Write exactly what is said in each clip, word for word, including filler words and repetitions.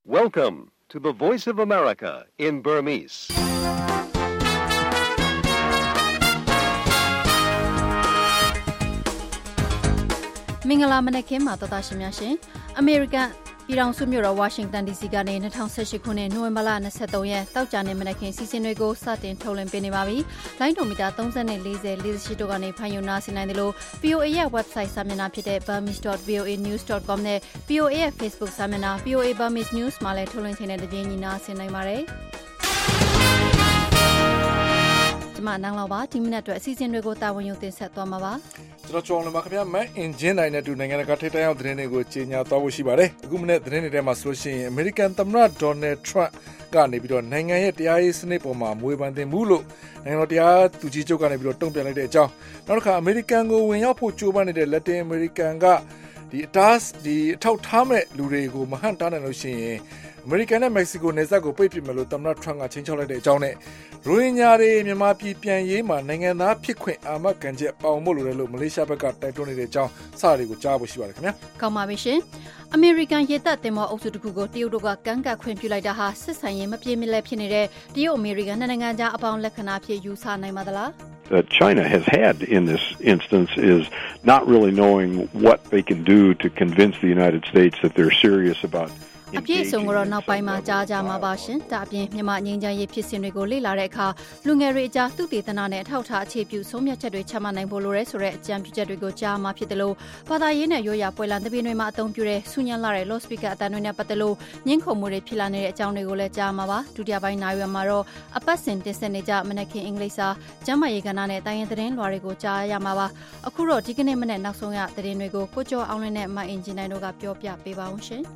Welcome to the Voice of America in Burmese. ။မင်္ဂလာမနက်ခင်းမှာတော်တာရှင်များရှင်။ American ပြည်ထောင်စုမြို့တော် Washington ဒီ စီ ကနေ၂၀၁၈ခုနှစ်နိုဝင်ဘာလ၂၃ရက်တောက်ကြနေ့မနက်ခင်းစီစဉ်တွေကိုစတင်ထုတ်လွှင့်ပေးနေပါပြီ။လိုင်းဒိုမီတာ၃၀နဲ့၄၀ ၄၈တို့ကနေဖန်ယူနာဆင်နိုင်တယ်လို့ ဗွီအိုအေ ရဲ့ website စာမျက်နှာဖြစ်တဲ့ burmese dot v o a news dot com နဲ့ ဗွီအိုအေ ရဲ့ Facebook စာမျက်နှာ ဗွီအိုအေ Burmese News မှာလည်းထုတ်လွှင့်ခြင်းနဲ့တပြေးညီနာဆင်နိုင်ပါတယ်။ကျွန်မနန်းလောက်ပါဒီမိနစ်အတွက်အစီအစဉ်တွေကိုတာဝန်ယူတင်ဆက်သွားမှာပါ။ကျွန်တော်ကြောင်းလမှာခင်ဗျာမန်အင်ဂျင်တိုင်းနဲ့တူနိုင်ငံတကာထိပ်တန်းရောက်သတင်းတွေကိုကြီးညာသွားဖို့ရှိပါတယ်အခုမနေ့သတင်းတွေထဲမှာဆိုလို့ရှိရင် American သမ္မတ Donald Trump ကနေပြီးတော့နိုင်ငံရဲ့တရားရေးစနစ်ပေါ်မှာမွေးပန်းတင်မှုလို့နိုင်ငံတော်တရားသူကြီးချုပ်ကနေပြီးတော့တုံ့ပြန်လိုက်တဲ့အကြောင်းနောက်တစ်ခါ American ကိုဝင်ရောက်ဖို့ကြိုးပမ်းနေတဲ့ Latin American ကဒီအတားဒီအထောက်ထားမဲ့လူတွေကိုမဟန့်တားနိုင်လို့ရှိရင်အမေရိကန်နဲ့မက္ကဆီကိုနယ်စပ်ကိုပိတ်ပစ်မယ်လို့သမ္မတထရန့်ကချိန်ချောက်လိုက်တဲ့အကြောင်းနဲ့ရိုဟင်ဂျာတွေမြန်မာပြည်ပြန်ရေးမှာနိုင်ငံသားဖြစ်ခွင့်အာမခံချက်ပေါအောင်ဖို့လိုတယ်လို့မလေးရှားဘက်ကတိုက်တွန်းနေတဲ့အကြောင်းစတာတွေကိုကြားဖို့ရှိပါတယ်ခင်ဗျာ။ကောင်းပါပြီရှင်။ အမေရိကန်ရေတပ်သင်္ဘောအုပ်စုတစ်ခုကိုတရုတ်တို့ကကန့်ကတ်ခွင့်ပြုလိုက်တာဟာစစ်ဆိုင်ရေးမပြေမလည်ဖြစ်နေတဲ့တရုတ်အမေရိကန်နှစ်နိုင်ငံကြားအပေါင်းလက္ခဏာဖြစ်ယူဆနိုင်ပါသလား။ that China has had in this instance is not really knowing what they can do to convince the United States that they're serious about အပြည့်စုံကတော့နောက်ပိုင်းမှာကြားကြမှာပါရှင်။ဒါအပြင်မြန်မာငြိမ်းချမ်းရေးဖြစ်စဉ်တွေကိုလေ့လာတဲ့အခါလူငယ်တွေအကြားသူတည်တနာနဲ့အထောက်အထားအခြေပြုဆုံးဖြတ်ချက်တွေချမှတ်နိုင်ဖို့လိုရဲဆိုတဲ့အကြံပြုချက်တွေကိုကြားမှာဖြစ်တယ်လို့ဘာသာရေးနဲ့ရိုးရာပွဲလမ်းတပင်းတွေမှာအသုံးပြုတဲ့ဆူညံလာတဲ့ loud speaker အတန်းတွေနဲ့ပတ်သက်လို့ညှင်းခုန်မှုတွေဖြစ်လာနေတဲ့အကြောင်းတွေကိုလည်းကြားမှာပါ။ဒုတိယပိုင်းနိုင်ရွယ်မှာတော့အပတ်စဉ်တင်ဆက်နေကြမနက်ခင်းအင်္ဂလိပ်စာကျမ်းမာရေးကဏ္ဍနဲ့တိုင်းရင်းသတင်းလွှာတွေကိုကြားရမှာပါ။အခုတော့ဒီကနေ့မနေ့နောက်ဆုံးရသတင်းတွေကိုကိုကျော်အောင်လင်းနဲ့မအင်ဂျင်နိုင်တို့ကပြောပြပေးပါအောင်ရှင်။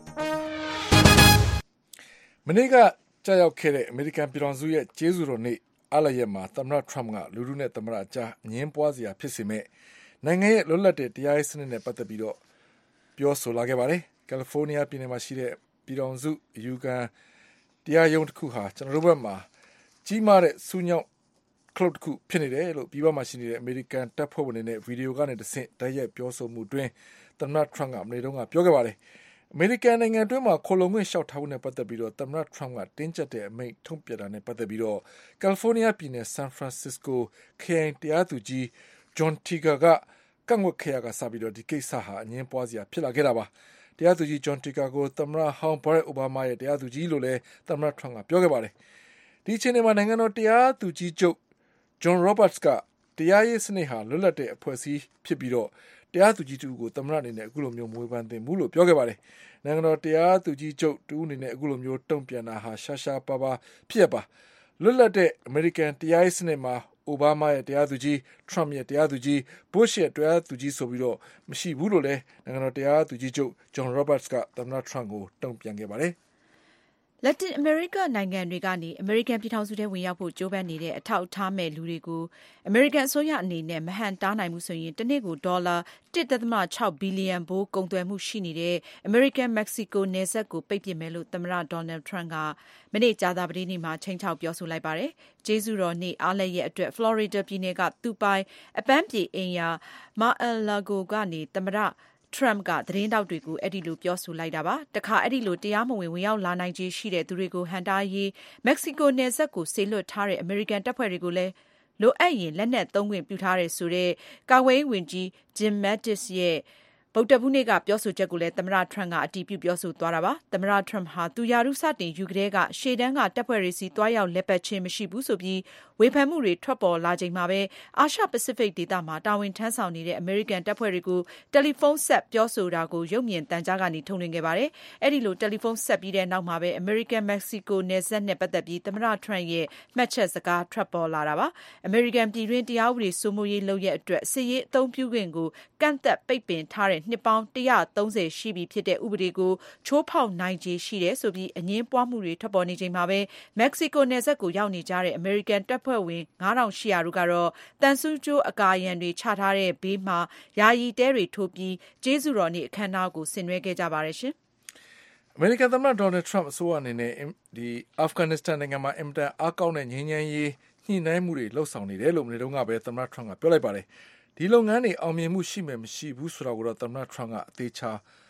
မနေ့ကကြာရောက်ခဲ့တဲ့အမေရိကန်ပြည်ထောင်စုရဲ့ကျေးဇူးတော်နေ့အားလျက်မှာသမ္မတထရမ့်ကလူလူနဲ့သမ္မတအကြားအငင်းပွားစရာဖြစ်စေမဲ့နိုင်ငံရဲ့လွတ်လပ်တဲ့တရားရေးစနစ်နဲ့ပတ်သက်ပြီးတော့ပြောဆိုလာခဲ့ပါတယ်။ကယ်လီဖိုးနီးယားပြည်နယ်မှာရှိတဲ့ပြည်ထောင်စုအယူခံတရားရုံးတစ်ခုဟာကျွန်တော်တို့ဘက်မှာကြီးမားတဲ့စူးညောင်းကလုတ်တစ်ခုဖြစ်နေတယ်လို့ပြည်ပမှာရှိနေတဲ့အမေရိကန်တပ်ဖွဲ့ဝင်တွေနဲ့ဗီဒီယိုကနေတဆင့်တိုက်ရိုက်ပြောဆိုမှုတွင်သမ္မတထရမ့်ကမနေ့တုန်းကပြောခဲ့ပါတယ်။အမေရိကန်နိုင်ငံတွင်းမှာခိုလုံခွင့်လျှောက်ထားဖို့နဲ့ပတ်သက်ပြီးတော့သမ္မတထရမ့်ကတင်းကျပ်တဲ့အမိန့်ထုတ်ပြန်တာနဲ့ပတ်သက်ပြီးတော့ကယ်လီဖိုးနီးယားပြည်နယ်ဆန်ဖရန်စစ္စကိုခရိုင်တရားသူကြီးဂျွန်တီဂါကကန့်ကွက်ခဲ့ရကစပြီးတော့ဒီကိစ္စဟာအငင်းပွားစရာဖြစ်လာခဲ့တာပါ။တရားသူကြီးဂျွန်တီဂါကိုသမ္မတဟောင်းဘရက်အိုဘားမားရဲ့တရားသူကြီးလို့လည်းသမ္မတထရမ့်ကပြောခဲ့ပါတယ်။ဒီအချိန်မှာနိုင်ငံတော်တရားသူကြီးချုပ်ဂျွန်ရောဘတ်စ်ကတရားရေးစနစ်ဟာလွတ်လပ်တဲ့အဖွဲ့အစည်းဖြစ်ပြီးတော့တရားသူကြီးတူကိုသမ္မတအနေနဲ့အခုလိုမျိုးမွေးပန်းသင်မှုလို့ပြောခဲ့ပါတယ်။နိုင်ငံတော်တရားသူကြီးချုပ်တူအနေနဲ့အခုလိုမျိုးတုံ့ပြန်တာဟာရှာရှာပါပါဖြစ်ရပါလွတ်လပ်တဲ့အမေရိကန်တရားရေးစနစ်မှာအိုဘားမားရဲ့တရားသူကြီးထရမ့်ရဲ့တရားသူကြီးဘုရှ်ရဲ့တရားသူကြီးဆိုပြီးတော့မရှိဘူးလို့လည်းနိုင်ငံတော်တရားသူကြီးချုပ်ဂျွန်ရောဘတ်စ်ကသမ္မတထရမ့်ကိုတုံ့ပြန်ခဲ့ပါတယ်လက်တင်အမေရိကနိုင်ငံတွေကနေအမေရိကန်ပြည်ထောင်စုထဲဝင်ရောက်ဖို့ကြိုးပမ်းနေတဲ့အထောက်အထားမဲ့လူတွေကိုအမေရိကန်အစိုးရအနေနဲ့မဟန့်တားနိုင်မှုဆိုရင်တစ်နေ့ကိုဒေါ်လာတစ်ဒသမခြောက်ဘီလီယံဘိုးကုန်သွယ်မှုရှိနေတဲ့အမေရိကန်မက္ကဆီကိုနယ်စပ်ကိုပိတ်ပစ်မယ်လို့သမ္မတဒေါ်နယ်ထရန့်ကမနေ့ကြာသပတေးနေ့မှာချိန်ချောက်ပြောဆိုလိုက်ပါတယ်။ကျေးဇူးတော်နေ့အားလပ်ရက်အတွက်ဖလော်ရီဒါပြည်နယ်ကသူပိုင်အပန်းပြေအိမ်ယာမာအယ်လာဂိုကနေသမ္မတထရမ့်ကသတင်းတောက်တွေကိုအဲ့ဒီလိုပြောဆိုလိုက်တာပါတခါအဲ့ဒီလိုတရားမဝင်ဝင်ရောက်လာနိုင်ခြင်းရှိတဲ့သူတွေကိုဟန်တားရေးမက္ကဆီကိုနယ်စပ်ကိုဆေလွတ်ထားတဲ့အမေရိကန်တပ်ဖွဲ့တွေကိုလည်းလိုအပ်ရင်လက်နက်သုံးခွင့်ပြုထားတဲ့ဆိုတဲ့ကာကွယ်ရေးဝန်ကြီးဂျင်မတ်တစ်ရဲ့ဗုဒ္ဓဘုနေ့ကပြောဆိုချက်ကိုလည်းသမ္မတထရန့်ကအတည်ပြုပြောဆိုသွားတာပါသမ္မတထရန့်ဟာသူရာထူးစတင်ယူကတဲ့ကရှေ့တန်းကတပ်ဖွဲ့တွေစီတွားရောက်လက်ပတ်ခြင်းမရှိဘူးဆိုပြီးဝေဖန်မှုတွေထွက်ပေါ်လာချိန်မှာပဲအာရှပစိဖိတ်ဒေသမှာတာဝန်ထမ်းဆောင်နေတဲ့အမေရိကန်တပ်ဖွဲ့တွေကိုတယ်လီဖုန်းဆက်ပြောဆိုတာကိုရုပ်မြင်သံကြားကနေထုတ်လွှင့်ခဲ့ပါတယ်အဲ့ဒီလိုတယ်လီဖုန်းဆက်ပြီးတဲ့နောက်မှာပဲအမေရိကန်မက္ကဆီကိုနယ်စပ်နဲ့ပတ်သက်ပြီးသမ္မတထရန့်ရဲ့မှတ်ချက်စကားထွက်ပေါ်လာတာပါအမေရိကန်ပြည်တွင်းတရားဥပဒေစိုးမိုးရေးလုပ်ရက်အတွက်စစ်ရေးအသုံးပြုခွင့်ကိုကန့်သက်ပိတ်ပင်ထားတဲ့နှစ်ပေါင်းတစ်ရာသုံးဆယ်ရှိပြီဖြစ်တဲ့ဥပဒေကိုချိုးဖောက်နိုင်ခြေရှိတယ်ဆိုပြီးအငင်းပွားမှုတွေထွက်ပေါ်နေချိန်မှာပဲမက္ကဆီကိုနယ်စပ်ကိုရောက်နေကြတဲ့အမေရိကန်တပ်ဖွဲ့ဝင်ငါးထောင်ရှစ်ရာတို့ကတော့တန်ဆူးကျိုးအကာရန်တွေချထားတဲ့ဘေးမှာယာယီတဲတွေထိုးပြီးကျေးဇူးတော်နေ့အခမ်းအနားကိုဆင်နွှဲခဲ့ကြပါတယ်ရှင်အမေရိကန်သမ္မတဒေါ်နယ်ထရမ့်အစိုးရအနေနဲ့ဒီအာဖဂန်နစ္စတန်နိုင်ငံမှာအင်မတန်အားကောင်းတဲ့ငြိမ်းချမ်းရေးညှိနှိုင်းမှုတွေလှုပ်ဆောင်နေတယ်လို့မနေ့တုန်းကပဲသမ္မတထရမ့်ကပြောလိုက်ပါတယ်ဒီလုပ်ငန်းတွေအောင်မြင်မှုရှိမယ်မရှိဘူးဆိုတာကိုတော့သမ္မတထရမ့်ကအသေးချာ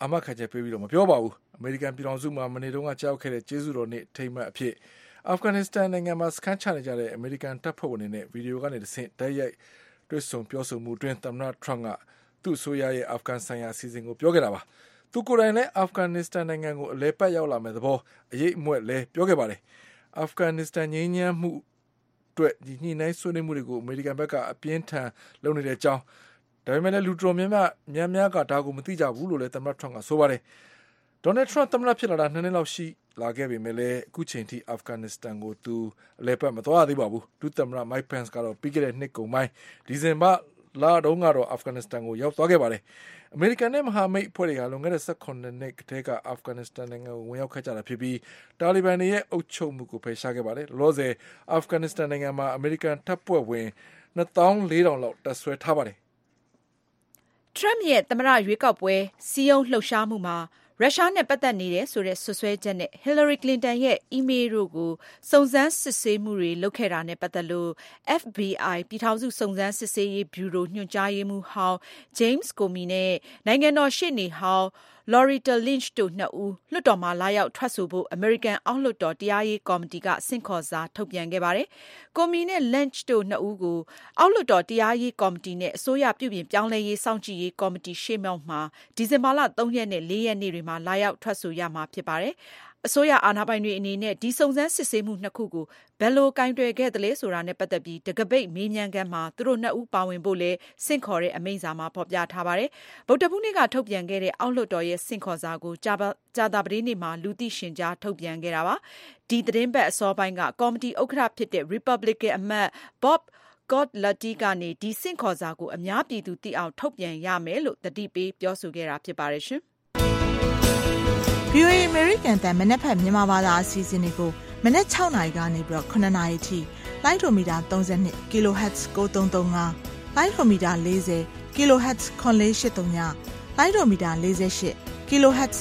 အာမခံချက်ပေးပြီးတော့မပြောပါဘူးအမေရိကန်ပြည်ထောင်စုမှာမနေ့တုန်းကကြောက်ခဲ့တဲ့ကျေးဇူးတော်နေ့ထိမ်းမှတ်အဖြစ်အာဖဂန်နစ္စတန်နိုင်ငံမှာစခန်းချနေကြတဲ့အမေရိကန်တပ်ဖွဲ့ဝင်တွေနဲ့ဗီဒီယိုကနေတဆင့်တိုက်ရိုက်တွေ့ဆုံပြောဆိုမှုတွင်သမ္မတထရမ့်ကသူ့ဆိုရရဲ့အာဖဂန်ဆိုင်ရာအစီအစဉ်ကိုပြောခဲ့တာပါသူကိုယ်တိုင်လည်းအာဖဂန်နစ္စတန်နိုင်ငံကိုအလဲပတ်ရောက်လာမဲ့သဘောအရေးအမွက်လည်းပြောခဲ့ပါတယ်အာဖဂန်နစ္စတန်ငြိမ်းချမ်းမှုအတွက်ဒီညှိနှိုင်းဆွေးနွေးမှုတွေကိုအမေရိကန်ဘက်ကအပြင်းထန်လုပ်နေတဲ့အကြောင်းဒါပေမဲ့လည်းလူတော်များများများများကဒါကိုမသိကြဘူးလို့လည်းသမ္မတထရမ့်ကဆိုပါတယ်ဒေါ်နယ်ထရမ့်သမ္မတဖြစ်လာတာနှစ်နှစ်လောက်ရှိလာခဲ့ပေမဲ့လည်းအခုချိန်ထိအာဖဂန်နစ္စတန်ကိုသူအလဲပတ်မသွားသေးပါဘူးဒုသမ္မတမိုက်ပန်စ်ကတော့ပြီးခဲ့တဲ့နှစ်ကုန်ပိုင်းဒီဇင်ဘာလတုန်းကတော့အာဖဂန်နစ္စတန်ကိုရောက်သွားခဲ့ပါတယ်အမေရိကန်နဲ့မဟာမိတ်အဖွဲ့တွေကလွန်ခဲ့တဲ့၁၈နှစ်ကတည်းကအာဖဂန်နစ္စတန်နိုင်ငံကိုဝင်ရောက်ခဲ့ကြတာဖြစ်ပြီးတာလီဘန်တွေရဲ့အုပ်ချုပ်မှုကိုဖယ်ရှားခဲ့ပါတယ်လောလောဆယ်အာဖဂန်နစ္စတန်နိုင်ငံမှာအမေရိကန်တပ်ဖွဲ့ဝင်နှစ်သောင်းလေးထောင်လောက်တပ်ဆွဲထားပါတယ်ထရမ့်ရဲ့သမ္မတရွေးကောက်ပွဲစည်းရုံးလှုပ်ရှားမှုမှာရုရှားနဲ့ပတ်သက်နေတယ်ဆိုတဲ့ဆွဆွဲချက်နဲ့ဟီလာရီကလင်တန်ရဲ့အီးမေးလ်တို့ကိုစုံစမ်းစစ်ဆေးမှုတွေလုပ်ခဲ့တာနဲ့ပတ်သက်လို့ အက်ဖ် ဘီ အိုင် ပြည်ထောင်စုစုံစမ်းစစ်ဆေးရေးဗျူရိုညွှန်ကြားရေးမှူးဟောင်း James Comey နဲ့နိုင်ငံတော်ရှေ့နေဟောင်း Loretta Lynch တို့နှစ်ဦးလွှတ်တော်မှာလာရောက်ထွက်ဆိုဖို့အမေရိကန်အောက်လွှတ်တော်တရားရေးကော်မတီကဆင့်ခေါ်စာထုတ်ပြန်ခဲ့ပါတယ်။ Comey နဲ့ Lynch တို့နှစ်ဦးကိုအောက်လွှတ်တော်တရားရေးကော်မတီနဲ့အစိုးရပြုပြင်ပြောင်းလဲရေးစောင့်ကြည့်ရေးကော်မတီရှေ့မှောက်မှာဒီဇင်ဘာလသုံးရက်နဲ့လေးရက်နေ့တွေမှာလာရောက်ထွက်ဆိုရမှာဖြစ်ပါတယ်။အစိုးရအာဏာပိုင်တွေအနေနဲ့ဒီစုံစမ်းစစ်ဆေးမှုနှစ်ခုကိုဘယ်လိုကင်တွယ်ခဲ့သလဲဆိုတာနဲ့ပတ်သက်ပြီးတကပိတ်မေးမြန်းခန်းမှာသူတို့နှစ်ဦးပါဝင်ဖို့လည်းဆင့်ခေါ်တဲ့အမိန့်စာမှာဖော်ပြထားပါတယ်။ဗုဒ္ဓဟူးနေ့ကထုတ်ပြန်ခဲ့တဲ့အောက်လွှတ်တော်ရဲ့ဆင့်ခေါ်စာကိုကြာကြာသပတေးနေ့မှာလူသိရှင်ကြားထုတ်ပြန်ခဲ့တာပါ။ဒီသတင်းပတ်အစောပိုင်းကကော်မတီဥက္ကဋ္ဌဖြစ်တဲ့ Republican အမတ် Bob Cortlutti ကနေဒီဆင့်ခေါ်စာကိုအများပြည်သူသိအောင်ထုတ်ပြန်ရမယ်လို့သတိပေးပြောဆိုခဲ့တာဖြစ်ပါတယ်ရှင်။ဗွီအိုအေ American တန်မနက်ဖြန်မြန်မာဘာသာအစီအစဉ်တွေကိုမနက်၆နာရီကနေပြီးတော့9နာရီထိလိုင်းဒိုမီတာ32 kilohertz 9335လိုင်းဒိုမီတာ40 kilohertz ခွန်လေး၈၃ညလိုင်းဒိုမီတာ48 kilohertz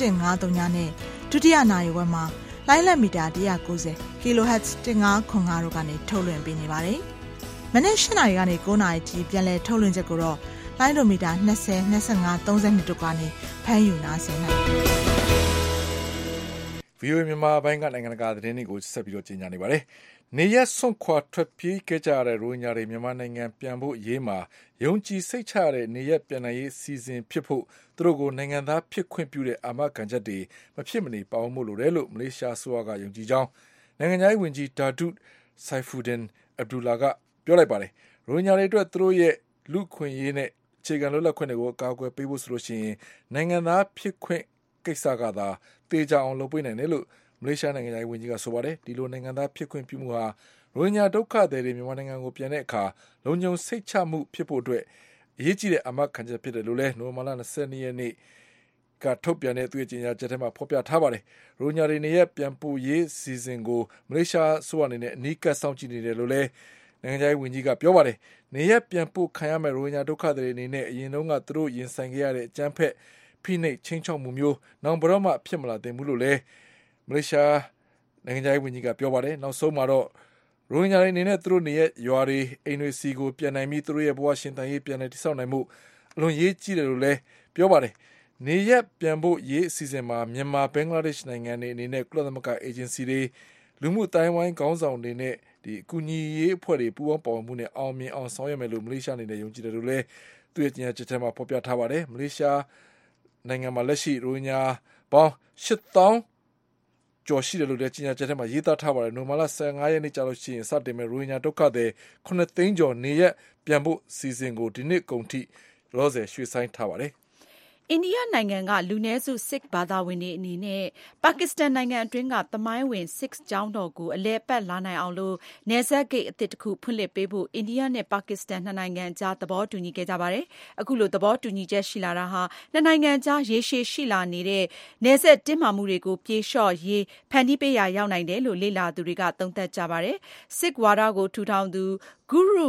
6153နဲ့ဒုတိယနာရီဝက်မှာလိုင်းလက်မီတာone ninety kilohertz 1505တို့ကနေထုတ်လွှင့်ပေးနေပါတယ်။မနက်၈နာရီကနေ9နာရီထိပြန်လည်ထုတ်လွှင့်ချက်ကိုတော့လိုင်းဒိုမီတာ20 25 32တို့ကနေဖမ်းယူနားဆင်နိုင်ပါတယ်။ဗီအိုအေမြန်မာပိုင်းကနိုင်ငံတကာသတင်းတွေကိုဆက်ပြီးတော့ကြေညာနေပါတယ်။နေရက်စွန့်ခွာထွက်ပြေးခဲ့ကြတဲ့ရိုဟင်ဂျာတွေမြန်မာနိုင်ငံပြန်ဖို့အရေးမှာယုံကြည်စိတ်ချတဲ့နေရက်ပြန်နိုင်ရေးစီစဉ်ဖြစ်ဖို့သူတို့ကိုနိုင်ငံသားဖြစ်ခွင့်ပြုတဲ့အာမခံချက်တွေမဖြစ်မနေပါဝင်မှုလိုတယ်လို့မလေးရှားအစိုးရကယုံကြည်ကြောင်းနိုင်ငံသားဝန်ကြီးဒါဒုဆိုင်ဖူဒင်အဗ္ဒူလာကပြောလိုက်ပါတယ်။ရိုဟင်ဂျာတွေအတွက်သူတို့ရဲ့လူခွင့်ရေးနဲ့အခြေခံလွတ်လပ်ခွင့်တွေကိုအကာအကွယ်ပေးဖို့ဆိုလို့ရှိရင်နိုင်ငံသားဖြစ်ခွင့်ကိစ္စကသာတေချာအောင်လုပ်ပေးနိုင်တယ်လို့မလေးရှားနိုင်ငံသားဝန်ကြီးကဆိုပါတယ်ဒီလိုနိုင်ငံသားဖြစ်ခွင့်ပြုမှုဟာရိုဟင်ဂျာဒုက္ခသည်တွေမြန်မာနိုင်ငံကိုပြန်တဲ့အခါလုံခြုံစိတ်ချမှုဖြစ်ဖို့အတွက်အရေးကြီးတဲ့အမှတ်ခံချက်ဖြစ်တယ်လို့လည်းနိုဝင်ဘာလ၂၂ရက်နေ့ကထုတ်ပြန်တဲ့သူ့ရဲ့ကြေညာချက်ထဲမှာဖော်ပြထားပါတယ်ရိုဟင်ဂျာတွေနေရပြန်ပို့ရေးစီစဉ်ကိုမလေးရှားဆိုအနေနဲ့အနီးကပ်စောင့်ကြည့်နေတယ်လို့လည်းနိုင်ငံသားဝန်ကြီးကပြောပါတယ်နေရပြန်ပို့ခံရမဲ့ရိုဟင်ဂျာဒုက္ခသည်တွေအနေနဲ့အရင်တုန်းကသူတို့ရင်ဆိုင်ခဲ့ရတဲ့အကြမ်းဖက်ဖိနှိပ်ချင်းချောက်မှုမျိုးနောက်ဘတော့မှဖြစ်မလာသင့်ဘူးလို့လည်းမလေးရှားနိုင်ငံသားဝန်ကြီးကပြောပါတယ်နောက်ဆုံးမှာတော့ရိုဟင်ဂျာတွေအနေနဲ့သူတို့နေရရွာတွေအိမ်တွေစီကိုပြန်နိုင်ပြီးသူတို့ရဲ့ဘဝရှင်သန်ရေးပြန်လည်တည်ဆောက်နိုင်မှုအလွန်ရေးကြီးတယ်လို့လည်းပြောပါတယ်နေရပြန်ဖို့ရေးအစီအစဉ်မှာမြန်မာဘင်္ဂလားဒေ့ရှ်နိုင်ငံတွေအနေနဲ့ကုလသမဂ္ဂအေဂျင်စီတွေလူမှုတိုင်းဝိုင်းခေါင်းဆောင်တွေနဲ့ဒီအကူအညီရေးအဖွဲ့တွေပူးပေါင်းပါဝင်မှုနဲ့အောင်မြင်အောင်ဆောင်ရွက်မယ်လို့မလေးရှားအနေနဲ့ယုံကြည်တယ်လို့လည်းသူ့ရဲ့ကြေညာချက်ထဲမှာဖော်ပြထားပါတယ်မလေးရှားနိုင်ငံမှာလက်ရှိရိုဟင်ဂျာပေါင်း၈သောင်းကျော်ရှိတယ်လို့လည်းကြေညာချက်ထဲမှာရေးသားထားပါတယ်နိုဝင်ဘာလ၁၅ရက်နေ့ကြာလို့ရှိရင်စတင်မဲ့ရိုဟင်ဂျာဒုက္ခသည်ခုနှစ်သိန်းကျော်နေရက်ပြန်ဖို့စီစဉ်ကိုဒီနှစ်ကုန်ထိလောဆယ်ရွှေ့ဆိုင်းထားပါတယ်အိန္ဒိယနိုင်ငံကလူနည်းစု Sikh ဘာသာဝင်တွေအနေနဲ့ပါကစ္စတန်နိုင်ငံအတွင်းကသမိုင်းဝင် Sikh ကျောင်းတော်ကိုအလည်ပတ်လာနိုင်အောင်လို့နယ်စပ်ဂိတ်အသစ်တစ်ခုဖွင့်လှစ်ပေးဖို့အိန္ဒိယနဲ့ပါကစ္စတန်နှစ်နိုင်ငံကြားသဘောတူညီခဲ့ကြပါတယ်။အခုလိုသဘောတူညီချက်ရှိလာတာဟာနှစ်နိုင်ငံကြားရေရှည်ရှိလာနေတဲ့နယ်စပ်တင်းမာမှုတွေကိုပြေလျှော့ရေးဖန်တီးပေးရာရောက်နိုင်တယ်လို့လေ့လာသူတွေကသုံးသပ်ကြပါတယ်။ Sikh ဝါဒကိုထူထောင်သူ Guru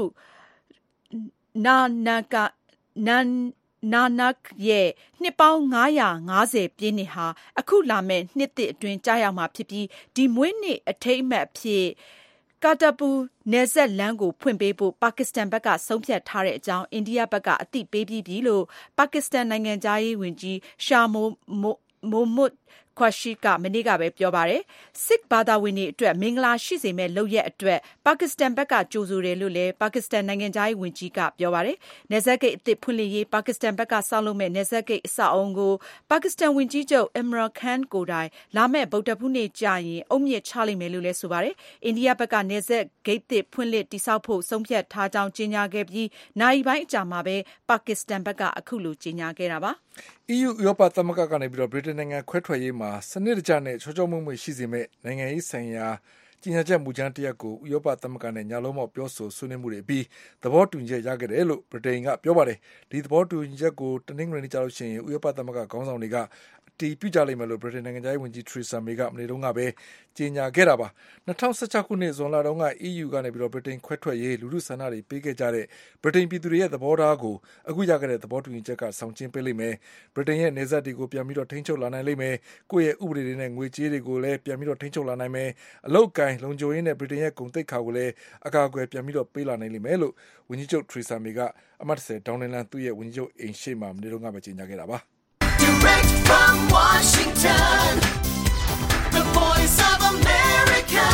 Nanak နာနက်ရဲ့နှစ်ပေါင်း၅၅၀ပြည့်နှစ်ဟာအခုလာမယ့်နှစ်သစ်အတွင်းကြာရောက်မှာဖြစ်ပြီးဒီမွေးနေ့အထိမ်းအမှတ်အဖြစ်ကာတာပူနယ်စပ်လမ်းကိုဖွင့်ပေးဖို့ပါကစ္စတန်ဘက်ကဆုံးဖြတ်ထားတဲ့အကြောင်းအိန္ဒိယဘက်ကအသိပေးပြီးပြီလို့ပါကစ္စတန်နိုင်ငံသားရေးဝန်ကြီးရှာမိုမိုမွတ်ခွရှိကမနေ့ကပဲပြောပါတယ်။ စစ်ဘာသာဝင်တွေအတွက်မင်္ဂလာရှိစေမဲ့လုပ်ရက်အတွက်ပါကစ္စတန်ဘက်ကကြိုဆိုတယ်လို့လည်းပါကစ္စတန်နိုင်ငံသားရေးဝန်ကြီးကပြောပါတယ်။နယ်စပ်ဂိတ်အသစ်ဖွင့်လှစ်ရေးပါကစ္စတန်ဘက်ကဆောက်လုပ်မဲ့နယ်စပ်ဂိတ်အဆောက်အအုံကိုပါကစ္စတန်ဝန်ကြီးချုပ် Imran Khan ကိုယ်တိုင်လာမဲ့ဗုဒ္ဓဟူးနေ့ကြာရင်အုတ်မြစ်ချလိမ့်မယ်လို့လည်းဆိုပါတယ်။အိန္ဒိယဘက်ကနယ်စပ်ဂိတ်သစ်ဖွင့်လှစ်တည်ဆောက်ဖို့ဆုံးဖြတ်ထားကြောင်းကြေညာခဲ့ပြီးနာရီပိုင်းအကြာမှာပဲပါကစ္စတန်ဘက်ကအခုလိုကြေညာခဲ့တာပါ။ အီးယူ ဥရောပသမဂ္ဂကနေပြီးတော့ဗြိတိန်နိုင်ငံခွဲထွက်ရေးမှာစနစ်တကျနဲ့ချောချောမွေ့မွေ့ရှိစေမဲ့နိုင်ငံရေးဆိုင်ရာကြေညာချက်မူကြမ်းတရက်ကိုဥရောပသမဂ္ဂနဲ့ညလုံးပေါက်ပြောဆိုဆွေးနွေးမှုတွေအပြီးသဘောတူညီချက်ရခဲ့တယ်လို့ဗြိတိန်ကပြောပါတယ်။ဒီသဘောတူညီချက်ကိုတနင်္ဂနွေနေ့ကျလို့ရှိရင်ဥရောပသမဂ္ဂခေါင်းဆောင်တွေကအတည်ပြုကြလိမ့်မယ်လို့ဗြိတိန်နိုင်ငံသားရေးဝန်ကြီးထရီဆာမေကမနေ့တုန်းကပဲကြေညာခဲ့တာပါ။၂၀၁၆ခုနှစ်ဇွန်လတုန်းကအီးယူကနေပြီးတော့ဗြိတိန်ခွဲထွက်ရေးလူထုဆန္ဒတွေပေးခဲ့ကြတဲ့ဗြိတိန်ပြည်သူတွေရဲ့သဘောထားကိုအခုရခဲ့တဲ့သဘောတူညီချက်ကဆောင်ကျဉ်ပေးလိမ့်မယ်။ဗြိတိန်ရဲ့နေဆက်တွေကိုပြန်ပြီးတော့ထိန်းချုပ်လာနိုင်လိမ့်မယ်။ကိုယ့်ရဲ့ဥပဒေတွေနဲ့ငွေကြေးတွေကိုလည်းပြန်ပြီးတော့ထိန်းချုပ်လာနိုင်မယ်။အလုတ်ကိုင်းလုံခြုံရေးနဲ့ဗြိတိန်ရဲ့ဂုဏ်သိက္ခာကိုလည်းအကာအကွယ်ပြန်ပြီးတော့ပေးလာနိုင်လိမ့်မယ်လို့ဝန်ကြီးချုပ်ထရီဆာမေကအမှတ်၁၀ဒေါင်းနလန်သူ့ရဲ့ဝန်ကြီးချုပ်အိမ်ရှိမှာမနေ့တုန်းကပဲကြေညာခဲ့တာပါ Direct from Washington, the voice of America,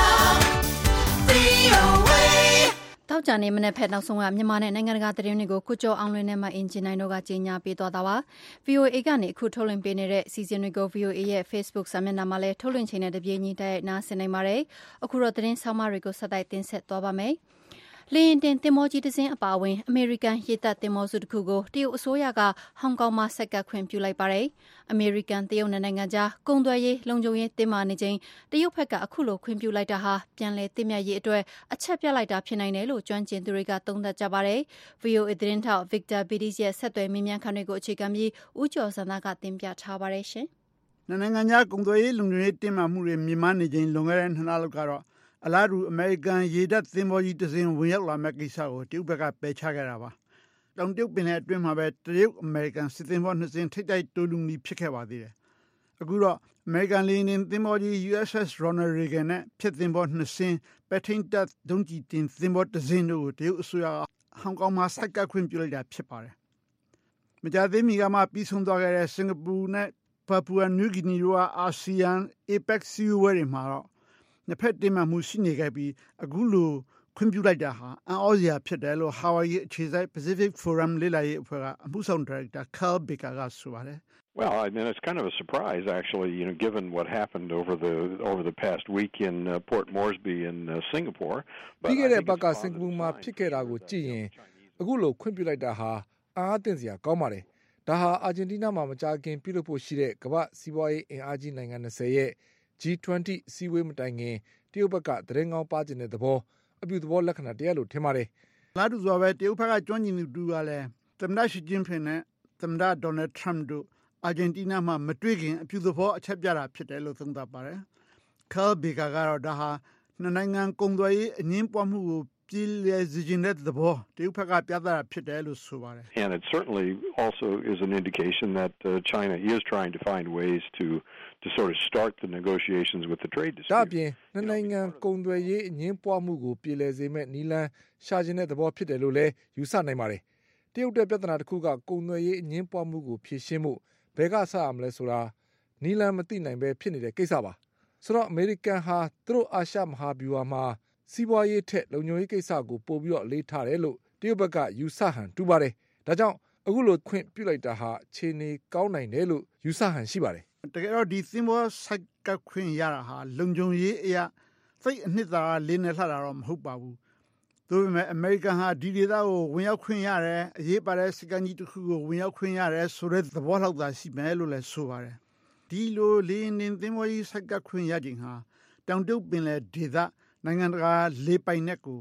V O A. တောက်ကြနေမနေ့ဖက်နောက်ဆုံးကမြန်မာနဲ့နိုင်ငံတကာသတင်းတွေကိုကိုကျော်အောင်လွင်နဲ့မအင်ဂျင်နိုင်တို့ကကြေညာပေးသွားတာပါ။ V O A ကနေအခုထုတ်လွှင့်ပေးနေတဲ့စီစဉ်တွေကို V O A ရဲ့ Facebook စာမျက်နှာမှာလည်းထုတ်လွှင့်ချိန်နဲ့တပြေးညီတိုက်ရိုက်နားဆင်နိုင်ပါတယ်။အခုတော့သတင်းဆောင်မတွေကိုဆက်တိုက်တင်ဆက်သွားပါမယ်။လေယာဉ်တင်သင်္ဘောကြီးတစ်စင်းအပါအဝင်အမေရိကန်ရေတပ်သင်္ဘောစုတစ်ခုကိုတရုတ်အစိုးရကဟောင်ကောင်မှာဆက်ကပ်ခွင့်ပြုလိုက်ပါတယ်။အမေရိကန်တရုတ်နိုင်ငံကြားကုန်သွယ်ရေးလုံခြုံရေးတင်းမာနေချိန်တရုတ်ဘက်ကအခုလိုခွင့်ပြုလိုက်တာဟာပြန်လည်သင့်မြတ်ရေးအတွက်အချက်ပြလိုက်တာဖြစ်နိုင်တယ်လို့ကျွမ်းကျင်သူတွေကသုံးသပ်ကြပါတယ်။ V O A သတင်းထောက် Victor Bidis ရဲ့ဆက်သွယ်မေးမြန်းခန်းတွေကိုအခြေခံပြီးဦးကျော်စံသားကတင်ပြထားပါတယ်ရှင်။နိုင်ငံခြားကုန်သွယ်ရေးလုံခြုံရေးတင်းမာမှုတွေမြင့်မားနေချိန်လွန်ခဲ့တဲ့နှစ်လလောက်ကတော့အလားတူအမေရိကန်ရေတပ်သင်္ဘောကြီးတစ်စင်းဝင်ရောက်လာမဲ့ကိစ္စကိုတရုတ်ဘက်ကပယ်ချခဲ့တာပါ။တောင်တရုတ်ပင်လယ်အတွင်းမှာပဲတရုတ်အမေရိကန်စစ်သင်္ဘောနှစ်စင်းထိပ်တိုက်တိုးလူမီဖြစ်ခဲ့ပါသေးတယ်။အခုတော့အမေရိကန်လေယာဉ်တင်သင်္ဘောကြီး U S S Ronald Reagan နဲ့ဖြစ်သင်္ဘောနှစ်စင်းပဲထိန်းတပ်ဒုံးကျည်တင်သင်္ဘောတစ်စင်းတို့ကိုတရုတ်အစိုးရကဟောင်ကောင်မှာဆိုက်ကပ်ခွင့်ပြုလိုက်တာဖြစ်ပါတယ်။မကြာသေးမီကမှပြီးဆုံးသွားခဲ့တဲ့စင်ကာပူနဲ့ပါပူအာနယူးဂီနီတို့ကအာဆီယံ APEC စည်းဝေးပွဲတွေမှာတော့နှစ်ဖက်တင်းမာမှုရှိနေခဲ့ပြီးအခုလိုခွင့်ပြုလိုက်တာဟာအံ့ဩစရာဖြစ်တယ်လို့ Hawaii အခြေစိုက် Pacific Forum လေ့လာရေးအဖွဲ့ကအမှုဆောင်ဒါရိုက်တာ Carl Baker ကဆိုပါတယ် Well, I mean, it's kind of a surprise, actually, you know, given what happened over the over the past week in uh, Port Moresby in uh, Singapore. ပြီးခဲ့တဲ့ဘက်ကစင်ကာပူမှာဖြစ်ခဲ့တာကိုကြည့်ရင်အခုလိုခွင့်ပြုလိုက်တာဟာအားအသင့်စရာကောင်းပါတယ်။ဒါဟာအာဂျင်တီးနားမှာမကြာခင်ပြုလုပ်ဖို့ရှိတဲ့ကမ္ဘာစီးပွားရေးအင်အားကြီးနိုင်ငံ၂၀ရဲ့G twenty အစည်းအဝေးမတိုင်ခင်တရုတ်ဘက်ကသတင်းကောင်းပါကျင်တဲ့သဘောအပြုသဘောလက္ခဏာတရားလို့ထင်ပါတယ်။လာတူစွာပဲတရုတ်ဘက်ကကျွမ်းကျင်သူတူကလည်းသမ္မတရှီကျင်းဖင်နဲ့သမ္မတဒေါ်နယ်ထရမ့်တို့အာဂျင်တီးနားမှာမတွေ့ခင်အပြုသဘောအချက်ပြတာဖြစ်တယ်လို့သုံးသပ်ပါတယ်။ Carl Baker ကတော့ဒါဟာနှစ်နိုင်ငံကုန်သွယ်ရေးအငင်းပွားမှုကိုပြည်လည်စေခြင်းတဲ့သဘောတရုတ်ဘက်ကပြသတာဖြစ်တယ်လို့ဆိုပါတယ်။ And it certainly also is an indication that uh, China is trying to find ways to to sort of start the negotiations with the trade dispute. ဒါပြင်နှစ်နိုင်ငံကုန်သွယ်ရေးအငင်းပွားမှုကိုပြည်လည်စေမဲ့နီလန်ရှာခြင်းတဲ့သဘောဖြစ်တယ်လို့လည်းယူဆနိုင်ပါတယ်။တရုတ်တဲ့ပြဿနာတစ်ခုကကုန်သွယ်ရေးအငင်းပွားမှုကိုဖြေရှင်းမှုဘယ်ကစရမလဲဆိုတာနီလန်မသိနိုင်ပဲဖြစ်နေတဲ့ကိစ္စပါ။ဆိုတော့အမေရိကန်ဟာသူတို့အာရှမဟာဗျူဟာမှာစီးပွားရေးထက်လုံခြုံရေးကိစ္စကိုပို့ပြီးတော့အလေးထားတယ်လို့တရုတ်ဘက်ကယူဆဟန်တူပါတယ်။ဒါကြောင့်အခုလိုခွင့်ပြုလိုက်တာဟာအခြေအနေကောင်းနိုင်တယ်လို့ယူဆဟန်ရှိပါတယ်။တကယ်တော့ဒီသင်္ဘောဆိုက်ကပ်ခွင့်ရတာဟာလုံခြုံရေးအရာစိတ်အနှစ်သာရလေးနဲ့လှတာတော့မဟုတ်ပါဘူး။ဒါပေမဲ့အမေရိကန်ဟာဒီဒေသကိုဝင်ရောက်ခွင့်ရတယ်အရေးပါတဲ့စကန်ကြီးတစ်ခုကိုဝင်ရောက်ခွင့်ရတယ်ဆိုတဲ့သဘောလောက်သာရှိမယ်လို့လည်းဆိုပါတယ်။ဒီလိုလေးနင်းသင်္ဘောကြီးဆိုက်ကပ်ခွင့်ရခြင်းဟာတောင်တရုတ်ပင်လယ်ဒေသနိုင်ငံတကာလေပိုင်နက်ကို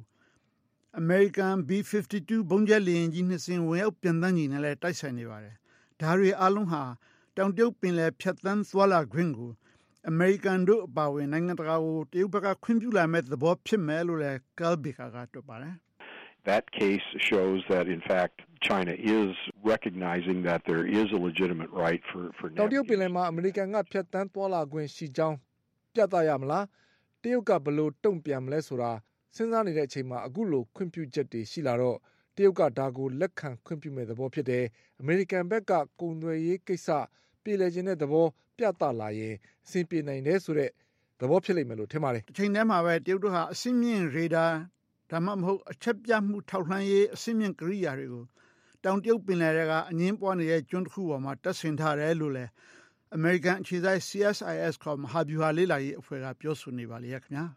American B fifty-two ဘုံကျဲလေယာဉ်ကြီးနှစ်စင်းဝင်ရောက်ပြန်တန်းကြီးနဲ့လည်းတိုက်ဆိုင်နေပါတယ်။ဒါတွေအလုံးဟာတောင်တရုတ်ပင်လယ်ဖြတ်သန်းသွားလာခွင့်ကို American တို့အပါအဝင်နိုင်ငံတကာကိုတရုတ်ဘက်ကခွင့်ပြုလာမဲ့သဘောဖြစ်မယ်လို့လည်း Carl Baker ကတွက်ပါတယ်။ That case shows that in fact China is recognizing that there is a legitimate right for for တောင်တရုတ်ပင်လယ်မှာအမေရိကန်ကဖြတ်သန်းသွားလာခွင့်ရှိကြောင်းပြသရမလားတရုတ်ကဘယ်လိုတုံ့ပြန်မလဲဆိုတာစဉ်းစားနေတဲ့အချိန်မှာအခုလိုခွင့်ပြုချက်တွေရှိလာတော့တရုတ်ကဒါကိုလက်ခံခွင့်ပြုမဲ့သဘောဖြစ်တယ်အမေရိကန်ဘက်ကကုန်သွယ်ရေးကိစ္စပြည်လည်ခြင်းတဲ့သဘောပြသလာရင်အဆင်ပြေနိုင်တယ်ဆိုတဲ့သဘောဖြစ်လိမ့်မယ်လို့ထင်ပါတယ်တစ်ချိန်တည်းမှာပဲတရုတ်တို့ဟာအဆင့်မြင့်ရေဒါဒါမှမဟုတ်အချက်ပြမှုထောက်လှမ်းရေးအဆင့်မြင့်ကိရိယာတွေကိုတောင်တရုတ်ပင်လယ်ထဲကအငင်းပွားနေတဲ့ကျွန်းတစ်ခုပေါ်မှာတပ်ဆင်ထားတယ်လို့လည်းအမေရိကန်အခြေစိုက် C S I S ခေါ်မဟာဗျူဟာလေးလာရေးအဖွဲ့ကပြောဆိုနေပါလေခင်ဗျာ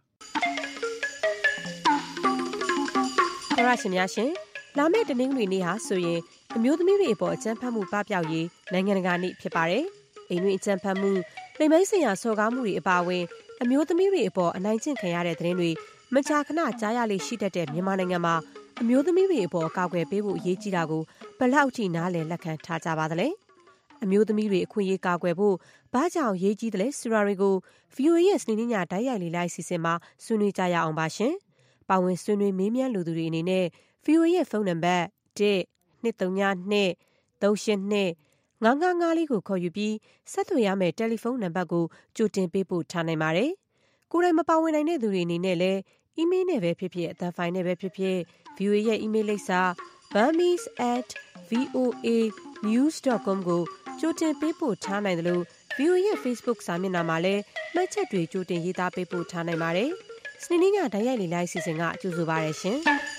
တော်ရရှင်များရှင်လာမယ့်တနင်္ဂနွေနေ့ဟာဆိုရင်အမျိုးသမီးတွေအပေါ်အကြမ်းဖက်မှုပပျောက်ရေးနိုင်ငံတကာနေ့ဖြစ်ပါတယ်အိမ်တွင်းအကြမ်းဖက်မှုလိမ်မိုင်းဆိုင်ရာစော်ကားမှုတွေအပါအဝင်အမျိုးသမီးတွေအပေါ်အနိုင်ကျင့်ခံရတဲ့သတင်းတွေမကြာခဏကြားရလေရှိတတ်တဲ့မြန်မာနိုင်ငံမှာအမျိုးသမီးတွေအပေါ်ကာကွယ်ပေးဖို့အရေးကြီးတာကိုဘယ်လောက်ထိနားလည်လက်ခံထားကြပါသလဲအမျိုးသမီးတွေအခွင့်အရေးကာကွယ်ဖို့ဘာကြောင့်ရေးကြီးတယ်လဲဆိုတာတွေကို ဗွီအိုအေ ရဲ့စနေနေ့ညတိုက်ရိုက်လေးလိုက်စီစဉ်မှာဆွေးနွေးကြရအောင်ပါရှင်ပါဝင်ဆွေးနွေးမေးမြန်းလူသူတွေအနေနဲ့ ဗွီအိုအေ ရဲ့ဖုန်းနံပါတ်one two three two three eight two five five fiveလေးကိုခေါ်ယူပြီးဆက်သွယ်ရမယ့်တယ်လီဖုန်းနံပါတ်ကိုကြိုတင်ပေးပို့ထားနိုင်ပါတယ်ကိုယ်တိုင်မပါဝင်နိုင်တဲ့သူတွေအနေနဲ့လည်းအီးမေးလ်နဲ့ပဲဖြစ်ဖြစ်အသံဖိုင်နဲ့ပဲဖြစ်ဖြစ် ဗွီအိုအေ ရဲ့အီးမေးလ်လိပ်စာ burmese at voa news dot com ကိုကြိုတင်ပေးပို့ထားနိုင်တယ်လို့ ဗွီအိုအေ ရဲ့ Facebook စာမျက်နှာမှာလည်းမှတ်ချက်တွေကြိုတင်ရေးသားပေးပို့ထားနိုင်ပါတယ်စနေနေ့ညတိုက်ရိုက်လေးလိုက်စီစဉ်ကကြိုဆိုပါရရှင်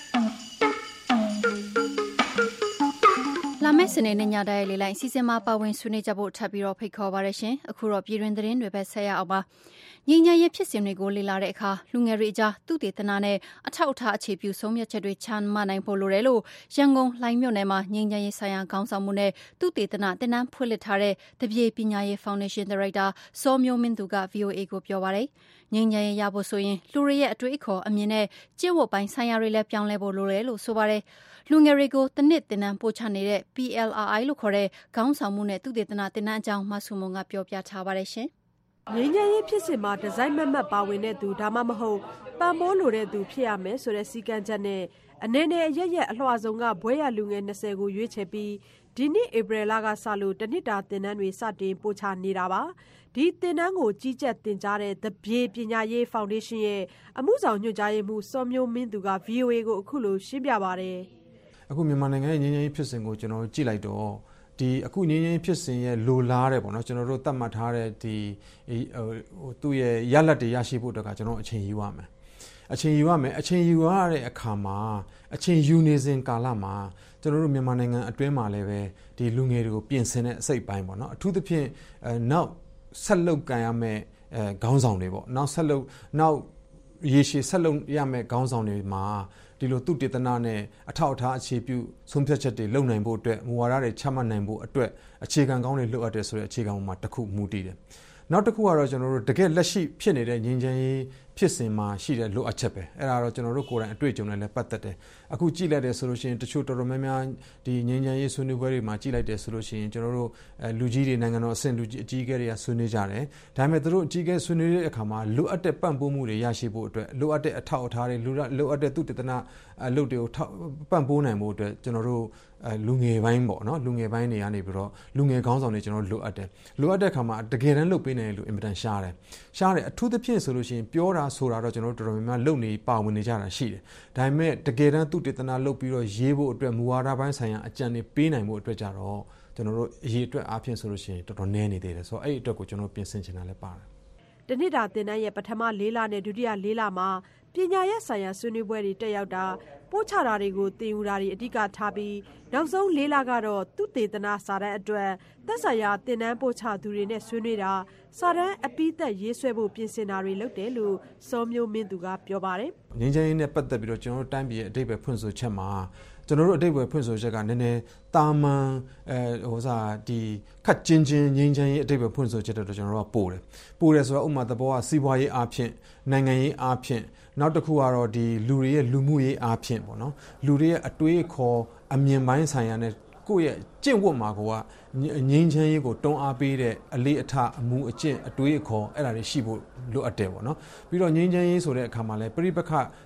လာမယ့်စနေနေ့ညတိုင်းလေးလိုက်စီစဉ်မှာပါဝင်ဆွေးနွေးကြဖို့ထပ်ပြီးတော့ဖိတ်ခေါ်ပါရရှင်အခုတော့ပြည်တွင်သတင်းတွေပဲဆက်ရအောင်ပါငြိမ်းချမ်းရေးဖြစ်စဉ်တွေကိုလေ့လာတဲ့အခါလူငယ်တွေအကြားသူတေသနာနဲ့အထောက်အထားအခြေပြုဆုံးဖြတ်ချက်တွေချမှတ်နိုင်ဖို့လိုတယ်လို့ရန်ကုန်လှိုင်းမြို့နယ်မှာငြိမ်းချမ်းရေးဆိုင်ရာခေါင်းဆောင်မှုနဲ့သူတေသနာတင်နန်းဖွင့်လှစ်ထားတဲ့တပြေပညာရေးဖောင်ဒေးရှင်းဒါရိုက်တာစောမျိုးမင်းသူက ဗွီအိုအေ ကိုပြောပါတယ်ငြိမ်းချမ်းရေးရဖို့ဆိုရင်လူတွေရဲ့အတွေ့အခေါ်အမြင်နဲ့ကျင့်ဝတ်ပိုင်းဆိုင်ရာတွေလည်းပြောင်းလဲဖို့လိုတယ်လို့ဆိုပါတယ်လူငယ်တွေကိုတနစ်တင်နန်းပို့ချနေတဲ့ P L R I လို့ခေါ်တဲ့ခေါင်းဆောင်မှုနဲ့သူတေသနာတင်နန်းအကြောင်းမဆုမုံကပြောပြထားပါတယ်ရှင်ငြိမ်းချမ်းရေးဖြစ်စဉ်မှာဒီဇိုင်းမတ်မတ်ပါဝင်တဲ့သူဒါမှမဟုတ်ပံ့ပိုးလိုတဲ့သူဖြစ်ရမယ်ဆိုတဲ့စည်းကမ်းချက်နဲ့အနေနဲ့အရရက်အလွှာဆုံးကဘွဲရလူငယ်twentyကိုရွေးချယ်ပြီးဒီနှစ်ဧပြီလကစလို့တနှစ်တာသင်တန်းတွေစတင်ပို့ချနေတာပါဒီသင်တန်းကိုကြီးကြပ်တင်ကြားတဲ့ The ပြေပညာရေးဖောင်ဒေးရှင်းရဲ့အမှုဆောင်ညွှန်ကြားရေးမှူးစောမျိုးမင်းသူက ဗွီအိုအေ ကိုအခုလိုရှင်းပြပါတယ်အခုမြန်မာနိုင်ငံရဲ့ငြိမ်းချမ်းရေးဖြစ်စဉ်ကိုကျွန်တော်ကြည့်လိုက်တော့ဒီအခုငြိမ်းချမ်းရေးဖြစ်စဉ်ရဲ့လိုလားတဲ့ပေါ့နော်ကျွန်တော်တို့သတ်မှတ်ထားတဲ့ဒီဟိုသူ့ရဲ့ရလဒ်တွေရရှိဖို့အတွက်ကကျွန်တော်အချိန်ယူရမယ်အချိန်ယူရမယ်အချိန်ယူရတဲ့အခါမှာအချိန်ယူနေစဉ်ကာလမှာကျွန်တော်တို့မြန်မာနိုင်ငံအတွင်းမှာလည်းပဲဒီလူငယ်တွေကိုပြင်ဆင်တဲ့အစိတ်ပိုင်းပေါ့နော်အထူးသဖြင့်အဲနောက်ဆက်လုပ်ကန်ရမယ့်အဲခေါင်းဆောင်တွေပေါ့နောက်ဆက်လုပ်နောက်ရေရှည်ဆက်လုပ်ရမယ့်ခေါင်းဆောင်တွေမှာဒီလိုသူတေသနာနဲ့အထောက်အထားအခြေပြုဆုံးဖြတ်ချက်တွေလုပ်နိုင်ဖို့အတွက်မူဝါဒတွေချမှတ်နိုင်ဖို့အတွက်အခြေခံကောင်းတွေလုပ်အပ်တယ်ဆိုတဲ့အခြေခံပေါ်မှာတစ်ခုမူတည်တယ်နောက်တစ်ခုကတော့ကျွန်တော်တို့တကယ်လက်ရှိဖြစ်နေတဲ့ငြိမ်းချမ်းရေးဖြစ်စဉ်မှာရှိတဲ့လိုအပ်ချက်ပဲအဲ့ဒါတော့ကျွန်တော်တို့ကိုယ်တိုင်အတွေ့အကြုံနဲ့လည်းပတ်သက်တယ်အခုကြည့်လိုက်တယ်ဆိုလို့ရှိရင်တချို့တော်တော်များများဒီငြိမ်းချမ်းရေးဆွေးနွေးပွဲတွေမှာကြည့်လိုက်တယ်ဆိုလို့ရှိရင်ကျွန်တော်တို့လူကြီးတွေနိုင်ငံတော်အဆင့်လူကြီးအကြီးအကဲတွေကဆွေးနွေးကြတယ်ဒါပေမဲ့သူတို့အကြီးအကဲဆွေးနွေးတဲ့အခါမှာလိုအပ်တဲ့ပံ့ပိုးမှုတွေရရှိဖို့အတွက်လိုအပ်တဲ့အထောက်အထားတွေလိုအပ်တဲ့သူတေသနာအလုပ်တွေကိုပံ့ပိုးနိုင်ဖို့အတွက်ကျွန်တော်တို့လူငယ်ပိုင်းပေါ့နော်လူငယ်ပိုင်းတွေကနေပြီးတော့လူငယ်ခေါင်းဆောင်တွေကျွန်တော်တို့လိုအပ်တယ်လိုအပ်တဲ့အခါမှာတကယ်တမ်းလုပ်ပေးနိုင်တဲ့လူအင်မတန်ရှားတယ်ရှားတယ်အထူးသဖြင့်ဆိုလို့ရှိရင်ပြောတာဆိုတာတော့ကျွန်တော်တို့တော်တော်များများလုပ်နေပါဝင်နေကြတာရှိတယ်ဒါပေမဲ့တကယ်တမ်းသူတေသနာလုပ်ပြီးတော့ရေးဖို့အတွက်မူဝါဒပိုင်းဆိုင်ရာအကြံတွေပေးနိုင်ဖို့အတွက်ကြတော့ကျွန်တော်တို့အရေးအတွက်အားဖြင့်ဆိုလို့ရှိရင်တော်တော်နည်းနေသေးတယ်ဆိုတော့အဲ့ဒီအတွက်ကိုကျွန်တော်ပြင်ဆင်ချင်တာလည်းပါတယ်တနစ်တာသင်တန်းရဲ့ပထမ၄လနဲ့ဒုတိယ၄လမှာပညာရေးဆိုင်ရာဆွေးနွေးပွဲတွေတက်ရောက်တာပို့ချတာတွေကိုသင်ယူတာတွေအဓိကထားပြီးနောက်ဆုံး၄လကတော့သူတေသနာစာတမ်းအတွက်သက်ဆိုင်ရာသင်တန်းပို့ချသူတွေနဲ့ဆွေးနွေးတာစာတမ်းအပိသက်ရေးဆွဲဖို့ပြင်ဆင်တာတွေလုပ်တယ်လို့စောမျိုးမင်းသူကပြောပါတယ်ငြိမ်းချမ်းရေးနဲ့ပတ်သက်ပြီးတော့ကျွန်တော်တို့တိုင်းပြည်ရဲ့အဓိပ္ပာယ်ဖွင့်ဆိုချက်မှာကျွန်တော်တို့အဓိပ္ပာယ်ဖွင့်ဆိုချက်ကနည်းနည်းတာမန်အဲဟိုစားဒီခက်ချင်းချင်းငြိမ်းချမ်းရေးအဓိပ္ပာယ်ဖွင့်ဆိုချက်တော့ကျွန်တော်တို့ကပို့တယ်ပို့တယ်ဆိုတော့ဥပမာသဘောကစီးပွားရေးအားဖြင့်နိုင်ငံရေးအားဖြင့်နောက်တစ်ခုကတော့ဒီလူတွေရဲ့လူမှုရေးအားဖြင့်ပေါ့နော်လူတွေရဲ့အတွေးအခေါ်အမြင်ပိုင်းဆိုင်ရာနဲ့ကိုယ့်ရဲ့ကျင့်ဝတ်မှာကငြိမ်းချမ်းရေးကိုတွန်းအားပေးတဲ့အလေးအထားအမှုအကျင့်အတွေးအခေါ်အဲ့ဒါတွေရှိဖို့လိုအပ်တယ်ပေါ့နော်ပြီးတော့ငြိမ်းချမ်းရေးဆိုတဲ့အခါမှာလည်းပြိပက္ခ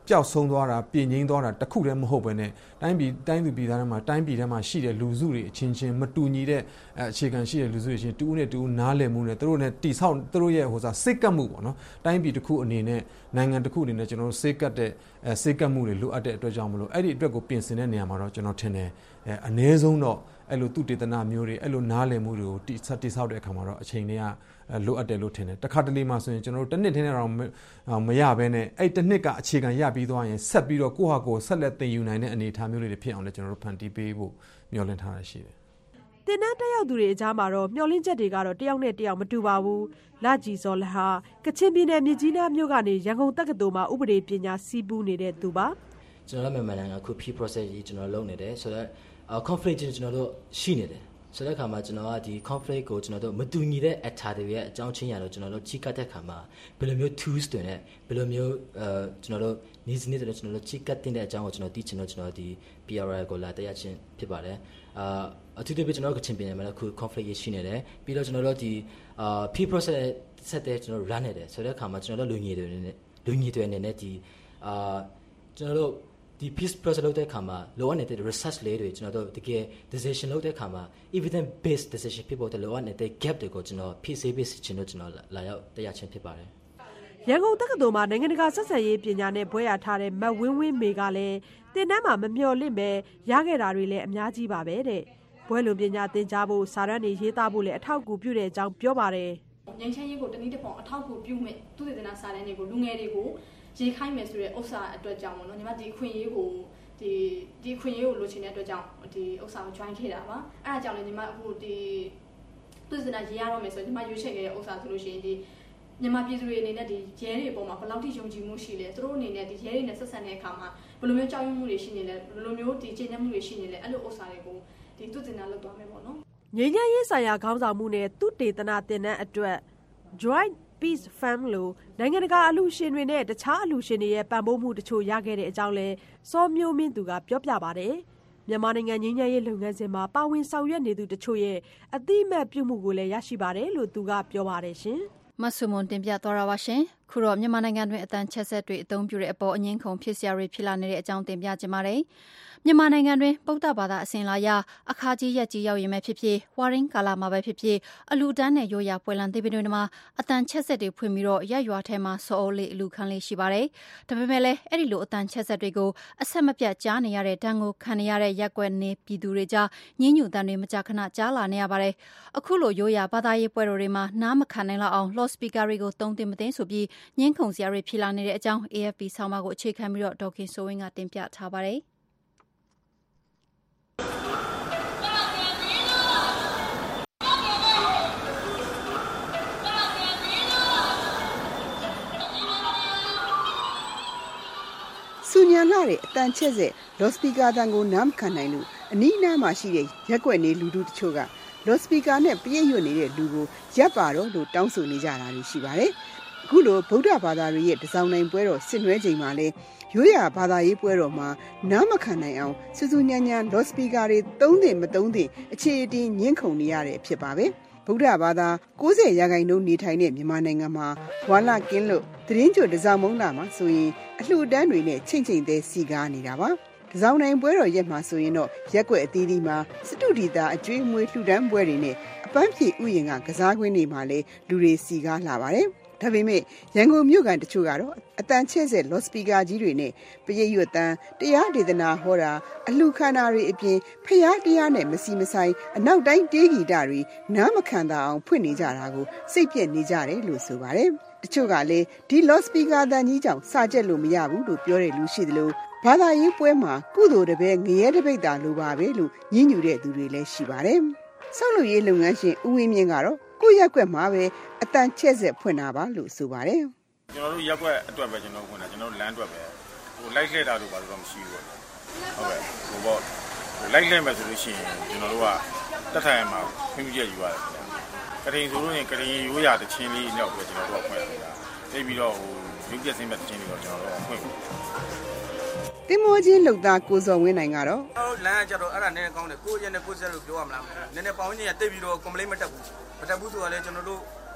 ပျောက်ဆုံးသွားတာပြင်ငိမ့်သွားတာတခုတည်းမဟုတ်ဘဲနဲ့တိုင်းပြည်တိုင်းသူပြည်သားတွေမှာတိုင်းပြည်ထဲမှာရှိတဲ့လူစုတွေအချင်းချင်းမတူညီတဲ့အခြေခံရှိတဲ့လူစုတွေချင်းတူဦးနဲ့တူဦးနားလည်မှုနဲ့သူတို့နဲ့တိဆောက်သူတို့ရဲ့ဟိုစားစိတ်ကပ်မှုပေါ့နော်တိုင်းပြည်တစ်ခုအနေနဲ့နိုင်ငံတစ်ခုအနေနဲ့ကျွန်တော်တို့စိတ်ကပ်တဲ့စိတ်ကပ်မှုတွေလိုအပ်တဲ့အတွက်ကြောင့်မလို့အဲ့ဒီအတွက်ကိုပြင်ဆင်တဲ့နေရာမှာတော့ကျွန်တော်ထင်တယ်အနည်းဆုံးတော့အဲ့လိုသူတေသနာမျိုးတွေအဲ့လိုနားလည်မှုတွေကိုတိဆောက်တိဆောက်တဲ့အခါမှာတော့အချိန်တွေကလိုအပ်တယ်လို့ထင်တယ်တခါတလေမှဆိုရင်ကျွန်တော်တို့တစ်နှစ်ထင်းတော့မရဘဲနဲ့အဲ့တစ်နှစ်ကအခြေခံရပြီးသွားရင်ဆက်ပြီးတော့ကိုယ့်ဟာကိုယ်ဆက်လက်သင်ယူနိုင်တဲ့အနေအထားမျိုးတွေဖြစ်အောင်လည်းကျွန်တော်တို့ဖန်တီးပေးဖို့မျှော်လင့်ထားရရှိတယ်။တင်နန်းတက်ရောက်သူတွေအကြားမှာတော့မျှော်လင့်ချက်တွေကတော့တယောက်နဲ့တယောက်မတူပါဘူး။လကြည်စောလဟာကချင်ပြည်နယ်မြစ်ကြီးနားမြို့ကနေရန်ကုန်တက္ကသိုလ်မှာဥပဒေပညာစီးပူးနေတဲ့သူပါ။ကျွန်တော်တို့မြန်မာနိုင်ငံအခု P process ကြီးကျွန်တော်လုပ်နေတယ်ဆိုတော့ conflict ကျွန်တော်တို့ရှိနေတယ်ဆိုတဲ့အခါမှာကျွန်တော်ကဒီ conflict ကိုကျွန်တော်တို့မတူညီတဲ့ actor တွေရဲ့အကြောင်းချင်းရတော့ကျွန်တော်တို့ချိကတ်တဲ့အခါမှာဘယ်လိုမျိုး tools တွေနဲ့ဘယ်လိုမျိုးအဲကျွန်တော်တို့ needs တွေနဲ့ကျွန်တော်တို့ချိကတ်တဲ့အကြောင်းကိုကျွန်တော်သိချင်တော့ကျွန်တော်ဒီ P R L ကိုလာတက်ချင်းဖြစ်ပါတယ်အာအထူးသဖြင့်ကျွန်တော်တို့ကချင်ပြည်နယ်မှာအခု conflict ရရှိနေတယ်ပြီးတော့ကျွန်တော်တို့ဒီအာ P process ဆက်တဲ့ကျွန်တော်တို့ run နေတယ်ဆိုတဲ့အခါမှာကျွန်တော်တို့လူငယ်တွေနဲ့လူငယ်တွေအနေနဲ့ဒီအာကျွန်တော်တို့ဒီ peace process လုပ်တဲ့အခါမှာလိုအပ်နေတဲ့ research လေးတွေကျွန်တော်တို့တကယ် decision လုပ်တဲ့အခါမှာ evidence based decision ဖြစ်ဖို့တလိုအပ်နေတဲ့ gap တွေကိုကျွန်တော်ဖြည့်ဆည်းပေးခြင်းတို့ကျွန်တော်လာရောက်တရားချင်းဖြစ်ပါတယ်ရန်ကုန်တက္ကသိုလ်မှာနိုင်ငံတကာဆက်ဆံရေးပညာနဲ့ဘွဲ့ရထားတဲ့မတ်ဝင်းဝင်းမေကလည်းတင်တန်းမှာမမျှော်လင့်ပဲရခဲ့တာတွေလည်းအများကြီးပါပဲတဲ့ဘွဲ့လွန်ပညာသင်ကြားဖို့စာရန်တွေရေးသားဖို့လည်းအထောက်အကူပြုတဲ့အကြောင်းပြောပါတယ်ငြိမ်းချမ်းရေးကိုတနည်းတစ်ပုံအထောက်အကူပြုမဲ့သူတည်တဲ့စာရန်တွေကိုလူငယ်တွေကိုရေးခိုင်းမယ်ဆိုတဲ့ဥစ္စာအတွက်ကြောင့်ပေါ့နော်ညီမဒီအခွင့်အရေးကိုဒီဒီအခွင့်အရေးကိုလိုချင်တဲ့အတွက်ကြောင့်ဒီဥစ္စာကို join ခဲ့တာပါအဲ့ဒါကြောင့်လည်းညီမအခုဒီသူစနာရေးရတော့မယ်ဆိုညီမရွေးချယ်ခဲ့တဲ့ဥစ္စာဆိုလို့ရှိရင်ဒီမြန်မာပြည်သူတွေအနေနဲ့ဒီရဲတွေအပေါ်မှာဘယ်လောက်ထိယုံကြည်မှုရှိလဲသူတို့အနေနဲ့ဒီရဲတွေနဲ့ဆက်ဆံတဲ့အခါမှာဘယ်လိုမျိုးကြောက်ရွံ့မှုတွေရှိနေလဲဘယ်လိုမျိုးဒီကျေနပ်မှုတွေရှိနေလဲအဲ့လိုဥစ္စာတွေကိုဒီသူစနာလုပ်သွားမယ်ပေါ့နော်ငြိမ်းချမ်းရေးဆိုင်ရာခေါင်းဆောင်မှုနဲ့သူတေသနာတင်တဲ့အတွက် joint Peace Fund လို့နိုင်ငံတကာအလှူရှင်တွေနဲ့တခြားအလှူရှင်တွေရဲ့ပံ့ပိုးမှုတချို့ရခဲ့တဲ့အကြောင်းလဲစောမျိုးမင်းသူကပြောပြပါတယ်မြန်မာနိုင်ငံငြိမ်းချမ်းရေးလုပ်ငန်းစဉ်မှာပါဝင်ဆောင်ရွက်နေသူတချို့ရဲ့အသိအမှတ်ပြုမှုကိုလည်းရရှိပါတယ်လို့သူကပြောပါတယ်ရှင်မဆုမွန်တင်ပြသွားတာပါရှင်ခုတော့မြန်မာနိုင်ငံတွင်အတန်ချက်ဆက်တွေအသုံးပြုတဲ့အပေါ်အငင်းခုန်ဖြစ်စရာတွေဖြစ်လာနေတဲ့အကြောင်းတင်ပြကြပါမယ်မြန်မာနိုင်ငံတွင်ပုဒ်တဘာသာအစဉ်လာရအခါကြီးရက်ကြီးရောက်ရင်ပဲဖြစ်ဖြစ်ဝါရင်းကာလာမှာပဲဖြစ်ဖြစ်အလူတန်းနဲ့ရိုးရာပွဲလံသေးပင်တွေမှာအတန်ချက်ဆက်တွေဖွင့်ပြီးတော့ရက်ရွာထဲမှာစောအိုးလေးအလူခန်းလေးရှိပါတယ်ဒါပေမဲ့လည်းအဲ့ဒီလိုအတန်ချက်ဆက်တွေကိုအဆက်မပြတ်ကြားနေရတဲ့တန်းကိုခံနေရတဲ့ရက်ွက်နေပြည်သူတွေကြားညှဉ်းညူတန်းတွေမကြာခဏကြားလာနေရပါတယ်အခုလိုရိုးရာဘာသာရေးပွဲတော်တွေမှာနားမခံနိုင်လောက်အောင် loud speaker တွေကိုတုံးတင်မသိဆိုပြီးညှင်းခုန်စရာတွေဖြစ်လာနေတဲ့အကြောင်း A F P ဆောင်းပါးကိုအခြေခံပြီးတော့ဒေါက်ခင်စိုးဝင်းကတင်ပြထားပါတယ်ဆူညံလာတဲ့အတန်ချက်ဆက်လော့စပီကာတန်ကိုနားမခံနိုင်လို့အနီးနားမှာရှိတဲ့ရက်ွက်နေလူတို့တချို့ကလော့စပီကာနဲ့ပြည့်ရွတ်နေတဲ့လူကိုရပ်ပါတော့လို့တောင်းဆိုနေကြတာတွေရှိပါတယ်။အခုလိုဗုဒ္ဓဘာသာတွေရဲ့တစောင်းနိုင်ပွဲတော်ဆင်နွှဲချိန်မှာလဲရိုးရာဘာသာရေးပွဲတော်မှာနားမခံနိုင်အောင်စူးစူးညံ့ညံ့လော့စပီကာတွေသုံးတင်မသုံးတင်အခြေအတင်ညှင်းခုန်နေရတဲ့ဖြစ်ပါပဲ။ဗုဒ္ဓဘာသာ၉၀ရာခိုင်နှုန်းနေထိုင်တဲ့မြန်မာနိုင်ငံမှာဝါလကင်းလို့သတင်းကြိုတစောင်းမုံလာမှာဆိုရင်အလှူဒန်းတွေနဲ့ချိန်ချိန်သေးစီကားနေတာပါတစောင်းနိုင်ပွဲတော်ရက်မှာဆိုရင်တော့ရက်ွက်အသီးသီးမှာစတုဒီတာအကျွေးအမွေးလှူဒန်းပွဲတွေနဲ့အပန်းဖြေဥယျာဉ်ကကစားကွင်းတွေမှာလည်းလူတွေစီကားလာပါတယ်ဒါပေမဲ့ရန်ကုန်မြို့ကန်တချို့ကတော့အတန်ချက်ဆက်လော့စပီကာကြီးတွေနဲ့ပရိတ်ရွတ်တန်းတရားဒေသနာဟောတာအလှခန္ဓာတွေအပြင်ဖျားတရားနဲ့မစီမဆိုင်အနောက်တိုင်းတေးဂီတတွေနားမခံတာအောင်ဖွင့်နေကြတာကိုစိတ်ပြက်နေကြတယ်လို့ဆိုပါတယ်တချို့ကလည်းဒီလော့စပီကာတန်ကြီးကြောင့်စာကျက်လို့မရဘူးလို့ပြောတဲ့လူရှိသလိုဘာသာရေးပွဲမှာကုသိုလ်တပည့်ငရဲတပိတ်တာလိုပါပဲလို့ညှဉ်းညူတဲ့သူတွေလည်းရှိပါတယ်ဆောက်လုပ်ရေးလုပ်ငန်းရှင်ဦးဝင်းမြင့်ကတော့ကိုရက်ွက်မှာပဲအတန်ချက်ဆက်ဖွင့်တာပါလို့ဆိုပါတယ်ကျွန်တော်တို့ရက်ွက်အတွက်ပဲကျွန်တော်ဖွင့်တာကျွန်တော်တို့လမ်းအတွက်ပဲဟိုလိုက်လှည့်တာလို့ပါလို့တော့မရှိဘူးပေါ့ဟုတ်ကဲ့ဟိုပေါ့ဟိုလိုက်လှည့်မယ်ဆိုလို့ရှိရင်ကျွန်တော်တို့ကတက်ထိုင်မှာခွင့်ပြုချက်ယူရတယ်ကရင်ဆိုလို့ရင်ကရင်ရိုးရာတချင်းလေးတော့ပဲကျွန်တော်တို့ဖွင့်ရတာတိတ်ပြီးတော့ဟိုရုပ်ပြစင်းမဲ့တချင်းလေးတော့ကျွန်တော်တို့ဖွင့်တင်မောချင်းလှုပ်သားကိုစော်ဝင်းနိုင်ကတော့ဟိုလမ်းကကြတော့အဲ့ဒါနည်းနည်းကောင်းတယ်ကိုရက်နဲ့ကိုဆက်လို့ပြောရမလားနည်းနည်းပေါင်းချင်းရတိတ်ပြီးတော့ complaint မတက်ဘူးမတက်ဘူးဆိုတာလေကျွန်တော်တို့ဒီ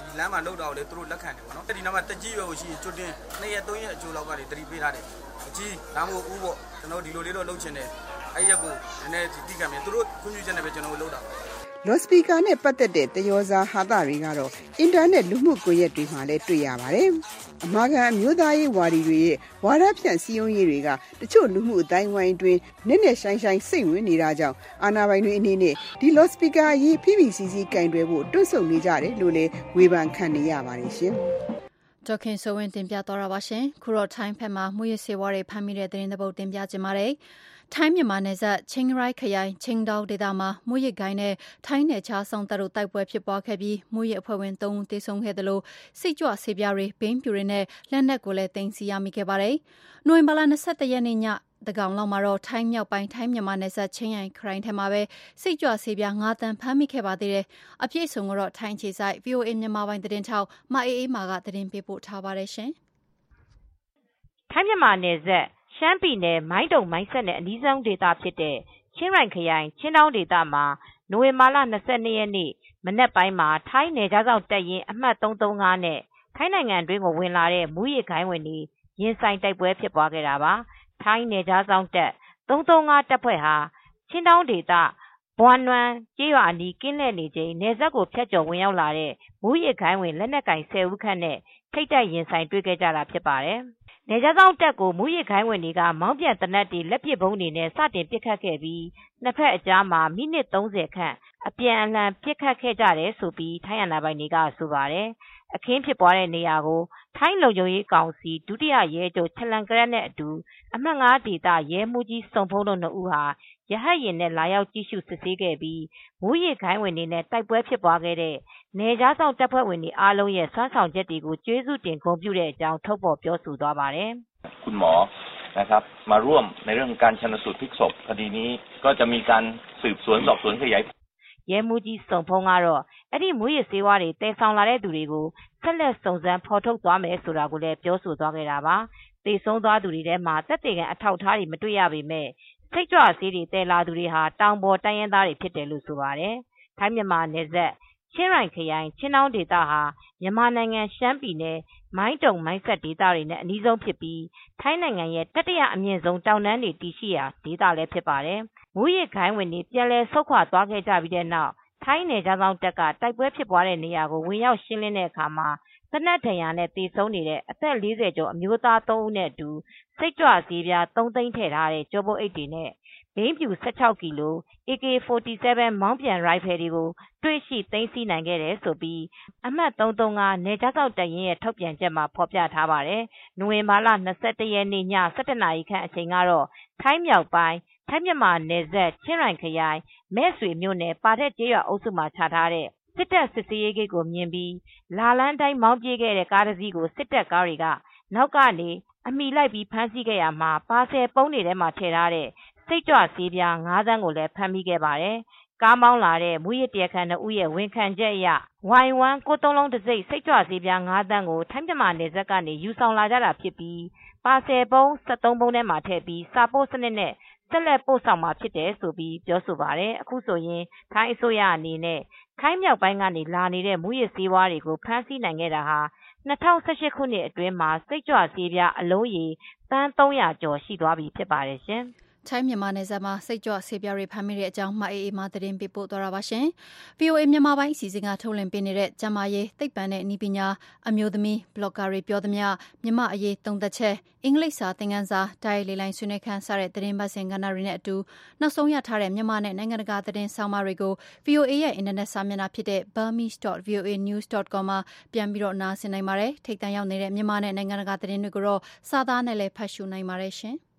ဒီလမ်းမှာလောက်တော့လေသူတို့လက်ခံတယ်ပေါ့နော်ဒီနောက်မှာတက်ကြီးရွယ်ကိုရှိရင်ကျွတ်တင်နှစ်ရက်သုံးရက်အကျိုးလောက်ကနေတတိပေးထားတယ်အကြီးဒါမှမဟုတ်ဦးပေါ့ကျွန်တော်ဒီလိုလေးတော့လုပ်ချင်တယ်အဲ့ရက်ကိုနည်းနည်းတိကံမြင်သူတို့ခွင့်ပြုချက်နဲ့ပဲကျွန်တော်တို့လုပ်တာလော့စပီကာနဲ့ပတ်သက်တဲ့တယောစာဟာတာတွေကတော့အင်တာနက်လူမှုကွန်ရက်တွေမှာလည်းတွေ့ရပါတယ်။အမှားကန်အမျိုးသားရေးဝါဒီတွေရဲ့ဝါဒဖြန့်စည်းရုံးရေးတွေကတချို့လူမှုအတိုင်းဝိုင်းတွင်နက်နက်ရှိုင်းရှိုင်းစိတ်ဝင်နေတာကြောင့်အာဏာပိုင်တွေအနေနဲ့ဒီလော့စပီကာရေးဖိဖိစီစီကင်တွယ်ဖို့တွန့်ဆုတ်နေကြတယ်လို့လည်းဝေဖန်ခံနေရပါတယ်ရှင်။ဒေါခင်ဆိုဝင်တင်ပြသွားတာပါရှင်။ခုတော့ထိုင်းဖက်မှာမူရစေဝါတွေဖမ်းမိတဲ့သတင်းသဘောတင်ပြကြပါမယ်။ထိုင်းမြန်မာနယ်စပ်ချင်းရိုက်ခရိုင်ချင်းတောက်ဒေသမှာမူရဂိုင်းနဲ့ထိုင်းနယ်ခြားဆောင်တပ်တို့တိုက်ပွဲဖြစ်ပွားခဲ့ပြီးမူရအဖွဲ့ဝင်သုံးဦးသေဆုံးခဲ့တယ်လို့စိတ်ကြွဆေးပြားတွေဘိန်းပြူတွေနဲ့လက်နက်ကိုလည်းတင်စီရမိခဲ့ပါတယ်။နိုဝင်ဘာလ၂၁ရက်နေ့ညတကောင်လောက်မှာတော့ထိုင်းမြောက်ပိုင်းထိုင်းမြန်မာနယ်စပ်ချင်းရိုင်ခရိုင်ထဲမှာပဲစိတ်ကြွဆေးပြား၅တန်ဖမ်းမိခဲ့ပါသေးတယ်။အပြည့်အစုံကတော့ထိုင်းခြေဆိုင် ဗီအိုအေ မြန်မာပိုင်းသတင်းထောက်မအေးအေးမာကသတင်းပေးပို့ထားပါတယ်ရှင်။ထိုင်းမြန်မာနယ်စပ်ရှမ်းပြည်နယ်မိုင်းတုံမိုင်းဆက်နဲ့အနီးဆုံးဒေသဖြစ်တဲ့ချင်းရိုင်ခရိုင်ချင်းတောင်းဒေသမှာနိုဝင်ဘာလ၂၂ရက်နေ့မနက်ပိုင်းမှာထိုင်းနယ်ခြားစောင့်တပ်ရင်းအမှတ်၃၃၅နဲ့ထိုင်းနိုင်ငံတွင်းကိုဝင်လာတဲ့မူရဂိုင်းဝင်တွေရင်ဆိုင်တိုက်ပွဲဖြစ်ပွားခဲ့တာပါ။ထိုင်းနယ်ခြားစောင့်တပ်၃၃၅တပ်ဖွဲ့ဟာချင်းတောင်းဒေသဘွာနွမ်ကျေးရွာအနီးကင်းလှည့်နေချိန်နယ်စပ်ကိုဖြတ်ကျော်ဝင်ရောက်လာတဲ့မူရဂိုင်းဝင်လက်နက်ကင်၁၀ဦးခန့်နဲ့ထိပ်တိုက်ရင်ဆိုင်တွေ့ခဲ့ကြတာဖြစ်ပါတယ်။နယ်ခြားစောင့်တပ်ကိုမူရခိုင်ဝင်တွေကမောင်းပြန်တနက်တွေလက်ပစ်ဗုံးတွေနဲ့စတင်ပစ်ခတ်ခဲ့ပြီးနှစ်ဖက်အကြားမှာမိနစ်၃၀ခန့်အပြန်အလှန်ပစ်ခတ်ခဲ့ကြတယ်ဆိုပြီးထိုင်းအာဏာပိုင်တွေကဆိုပါတယ်။အခင်းဖြစ်ပွားတဲ့နေရာကိုထိုင်းလုံခြုံရေးကောင်စီဒုတိယရဲချုပ်ချလန်ကရက်နဲ့အတူအမှတ်၅ဒေသရဲမှူးကြီးစုံဖုံးတို့နှစ်ဦးဟာရဟတ်ယာဉ်နဲ့လာရောက်ကြည့်ရှုစစ်ဆေးခဲ့ပြီးမူရခိုင်ဝင်တွေနဲ့တိုက်ပွဲဖြစ်ပွားခဲ့တဲ့နယ်ခြားစောင့်တပ်ဖွဲ့ဝင်တွေအားလုံးရဲ့စွမ်းဆောင်ချက်တွေကိုကျေးဇူးတင်ဂုဏ်ပြုတဲ့အကြောင်းထုတ်ဖော်ပြောဆိုသွားပါတယ်။คุณหมอนะครับมาร่วมในเรื่องการชันสูตรพลิกศพคดีนี้ก็จะมีการสืบสวนสอบสวนขยายရဲမှူးကြီးစုံဖုံးကတော့အဲ့ဒီမူရစေဝါတွေတည်ဆောင်လာတဲ့သူတွေကိုဆက်လက်စုံစမ်းဖော်ထုတ်သွားမယ်ဆိုတာကိုလည်းပြောဆိုသွားခဲ့တာပါ။တည်ဆုံးသွားသူတွေထဲမှာသက်သေခံအထောက်အထားတွေမတွေ့ရပေမဲ့စိတ်ကြွဆေးတွေတည်လာသူတွေဟာတောင်ပေါ်တိုင်းရင်းသားတွေဖြစ်တယ်လို့ဆိုပါတယ်။ထိုင်းမြန်မာနယ်စပ်ချင်းရိုင်ခရိုင်ချင်းတောင်းဒေသဟာမြန်မာနိုင်ငံရှမ်းပြည်နယ်မိုင်းတုံမိုင်းဆက်ဒေသတွေနဲ့အနီးဆုံးဖြစ်ပြီးထိုင်းနိုင်ငံရဲ့တတိယအမြင့်ဆုံးတောင်တန်းတွေတည်ရှိရာဒေသလည်းဖြစ်ပါတယ်။မူရခိုင်ဝင်တွေပြန်လည်ဆုတ်ခွာသွားခဲ့ကြပြီးတဲ့နောက်ထိုင်းနယ်ခြားစောင့်တပ်ကတိုက်ပွဲဖြစ်ပွားတဲ့နေရာကိုဝင်ရောက်ရှင်းလင်းတဲ့အခါမှာသေနတ်ဒဏ်ရာနဲ့သေဆုံးနေတဲ့အသက်၄၀ကျော်အမျိုးသား၃ဦးနဲ့အတူစိတ်ကြွဆေးပြား၃သိန်းထည့်ထားတဲ့ကြောပုတ်အိတ်တွေနဲ့ဘိန်းဖြူ၁၆ကီလို အေကေ၄၇ မောင်းပြန်ရိုင်ဖယ်တွေကိုတွေ့ရှိသိမ်းဆည်းနိုင်ခဲ့တယ်ဆိုပြီးအမှတ်၃၃၅နယ်ခြားစောင့်တပ်ရင်းရဲ့ထုတ်ပြန်ချက်မှာဖော်ပြထားပါတယ်။နိုဝင်ဘာလ၂၁ရက်နေ့ည၁၁နာရီခန့်အချိန်ကတော့ထိုင်းမြောက်ပိုင်းထိုင်းမြန်မာနယ်စပ်ချင်းရိုင်ခရိုင်မဲ့ဆွေမြို့နယ်ပါထက်ကျေးရွာအုပ်စုမှာချထားတဲ့စစ်တပ်စစ်ဆေးရေးဂိတ်ကိုမြင်ပြီးလာလန်းတိုင်းမောင်းပြေးခဲ့တဲ့ကားတစ်စီးကိုစစ်တပ်ကားတွေကနောက်ကနေအမိလိုက်ပြီးဖမ်းဆီးခဲ့ရမှာပါဆယ်ပုံးတွေထဲမှာထည့်ထားတဲ့စိတ်ကြွဆေးပြား၅သန်းကိုလည်းဖမ်းမိခဲ့ပါတယ်။ကားမောင်းလာတဲ့မူရတရားခံနှစ်ဦးရဲ့ဝန်ခံချက်အရဝိုင်ဝမ်ကိုသုံးလုံးတစ်စိတ်စိတ်ကြွဆေးပြား၅သန်းကိုထိုင်းမြန်မာနယ်စပ်ကနေယူဆောင်လာကြတာဖြစ်ပြီးပါဆယ်ပုံး၁၃ပုံးထဲမှာထည့်ပြီးစာပို့စနစ်နဲ့ဆက်လက်ပို့ဆောင်မှာဖြစ်တယ်ဆိုပြီးပြောဆိုပါတယ်။အခုဆိုရင်ထိုင်းအစိုးရအနေနဲ့ထိုင်းမြောက်ပိုင်းကနေလာနေတဲ့မူရစေဝါတွေကိုဖမ်းဆီးနိုင်ခဲ့တာဟာ၂၀၁၈ခုနှစ်အတွင်းမှာစိတ်ကြွဆေးပြားအလုံးရေသန်း၃၀၀ကျော်ရှိသွားပြီဖြစ်ပါတယ်ရှင်။ထိုင်းမြန်မာနယ်စပ်မှာစိတ်ကြွဆေးပြားတွေဖမ်းမိတဲ့အကြောင်းမအေးအေးမှသတင်းပေးပို့သွားတာပါရှင်။ ဗီအိုအေ မြန်မာပိုင်းအစီအစဉ်ကထုတ်လွှင့်ပေးနေတဲ့ကျမရေးသိပ္ပံနဲ့နည်းပညာအမျိုးသမီးဘလော့ဂါတွေပြောသမျှမြန်မာအရေးသုံးသက်ချက်အင်္ဂလိပ်စာသင်ခန်းစာတိုင်းလေးလိုင်းဆွေးနွေးခန်းစတဲ့သတင်းပတ်စဉ်ကဏ္ဍတွေနဲ့အတူနောက်ဆုံးရထားတဲ့မြန်မာနဲ့နိုင်ငံတကာသတင်းဆောင်မတွေကို ဗီအိုအေရဲ့အင်တာနက်စာမျက်နှာဖြစ်တဲ့ burmese dot v o a news dot com မှာပြန်ပြီးတော့နားဆင်နိုင်ပါတယ်။ထိပ်တန်းရောက်နေတဲ့မြန်မာနဲ့နိုင်ငံတကာသတင်းတွေကိုတော့စာသားနဲ့လည်းဖတ်ရှုနိုင်ပါတယ်ရှင်။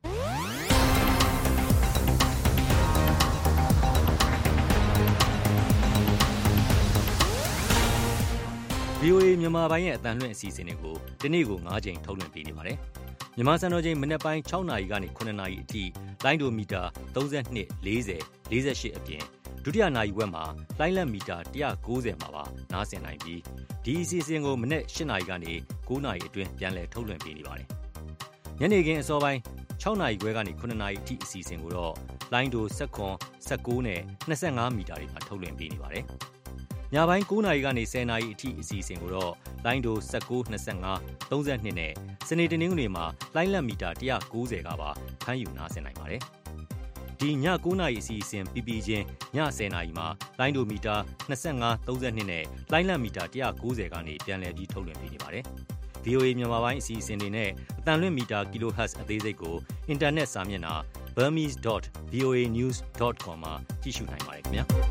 ဗီအိုအေ မြန်မာပိုင်းရဲ့အသံလွှင့်အစီအစဉ်တွေကိုဒီနေ့ကို၅ချိန်ထုတ်လွှင့်ပေးနေပါတယ်။မြန်မာစံတော်ချိန်မနက်ပိုင်း၆နာရီကနေ၇နာရီအထိလိုင်းဒိုမီတာ၃၂ ၄၀ ၄၈အပြင်ဒုတိယနာရီဝက်မှာလိုင်းလက်မီတာ၁၉၀မှာပါနားဆင်နိုင်ပြီးဒီအစီအစဉ်ကိုမနက်၈နာရီကနေ၉နာရီအတွင်းပြန်လည်ထုတ်လွှင့်ပေးနေပါတယ်။ညနေခင်းအစောပိုင်း၆နာရီခွဲကနေ၇နာရီအထိအစီအစဉ်ကိုတော့လိုင်းဒို၁၇ ၁၉နဲ့၂၅မီတာတွေမှာထုတ်လွှင့်ပေးနေပါတယ်။ညပိုင်း၉နာရီကနေ၁၀နာရီအထိအစီအစဉ်ကိုတော့လိုင်းဒို၁၉ ၂၅ ၃၂နဲ့စနေတနင်္ဂနွေမှာလိုင်းလက်မီတာ၁၉၀ကပါဖမ်းယူနားဆင်နိုင်ပါတယ်။ဒီည၉နာရီအစီအစဉ်ပြီးပြီးချင်းည၁၀နာရီမှာလိုင်းဒိုမီတာ၂၅ ၃၂နဲ့လိုင်းလက်မီတာ၁၉၀ကနေပြန်လည်ပြီးထုတ်လွှင့်ပေးနေပါတယ်။ ဗွီအိုအေ မြန်မာပိုင်းအစီအစဉ်တွေနဲ့အသံလွှင့်မီတာ kilohertz အသေးစိတ်ကိုအင်တာနက်စာမျက်နှာ burmese dot voa news dot com မှာကြည့်ရှုနိုင်ပါတယ်ခင်ဗျာ။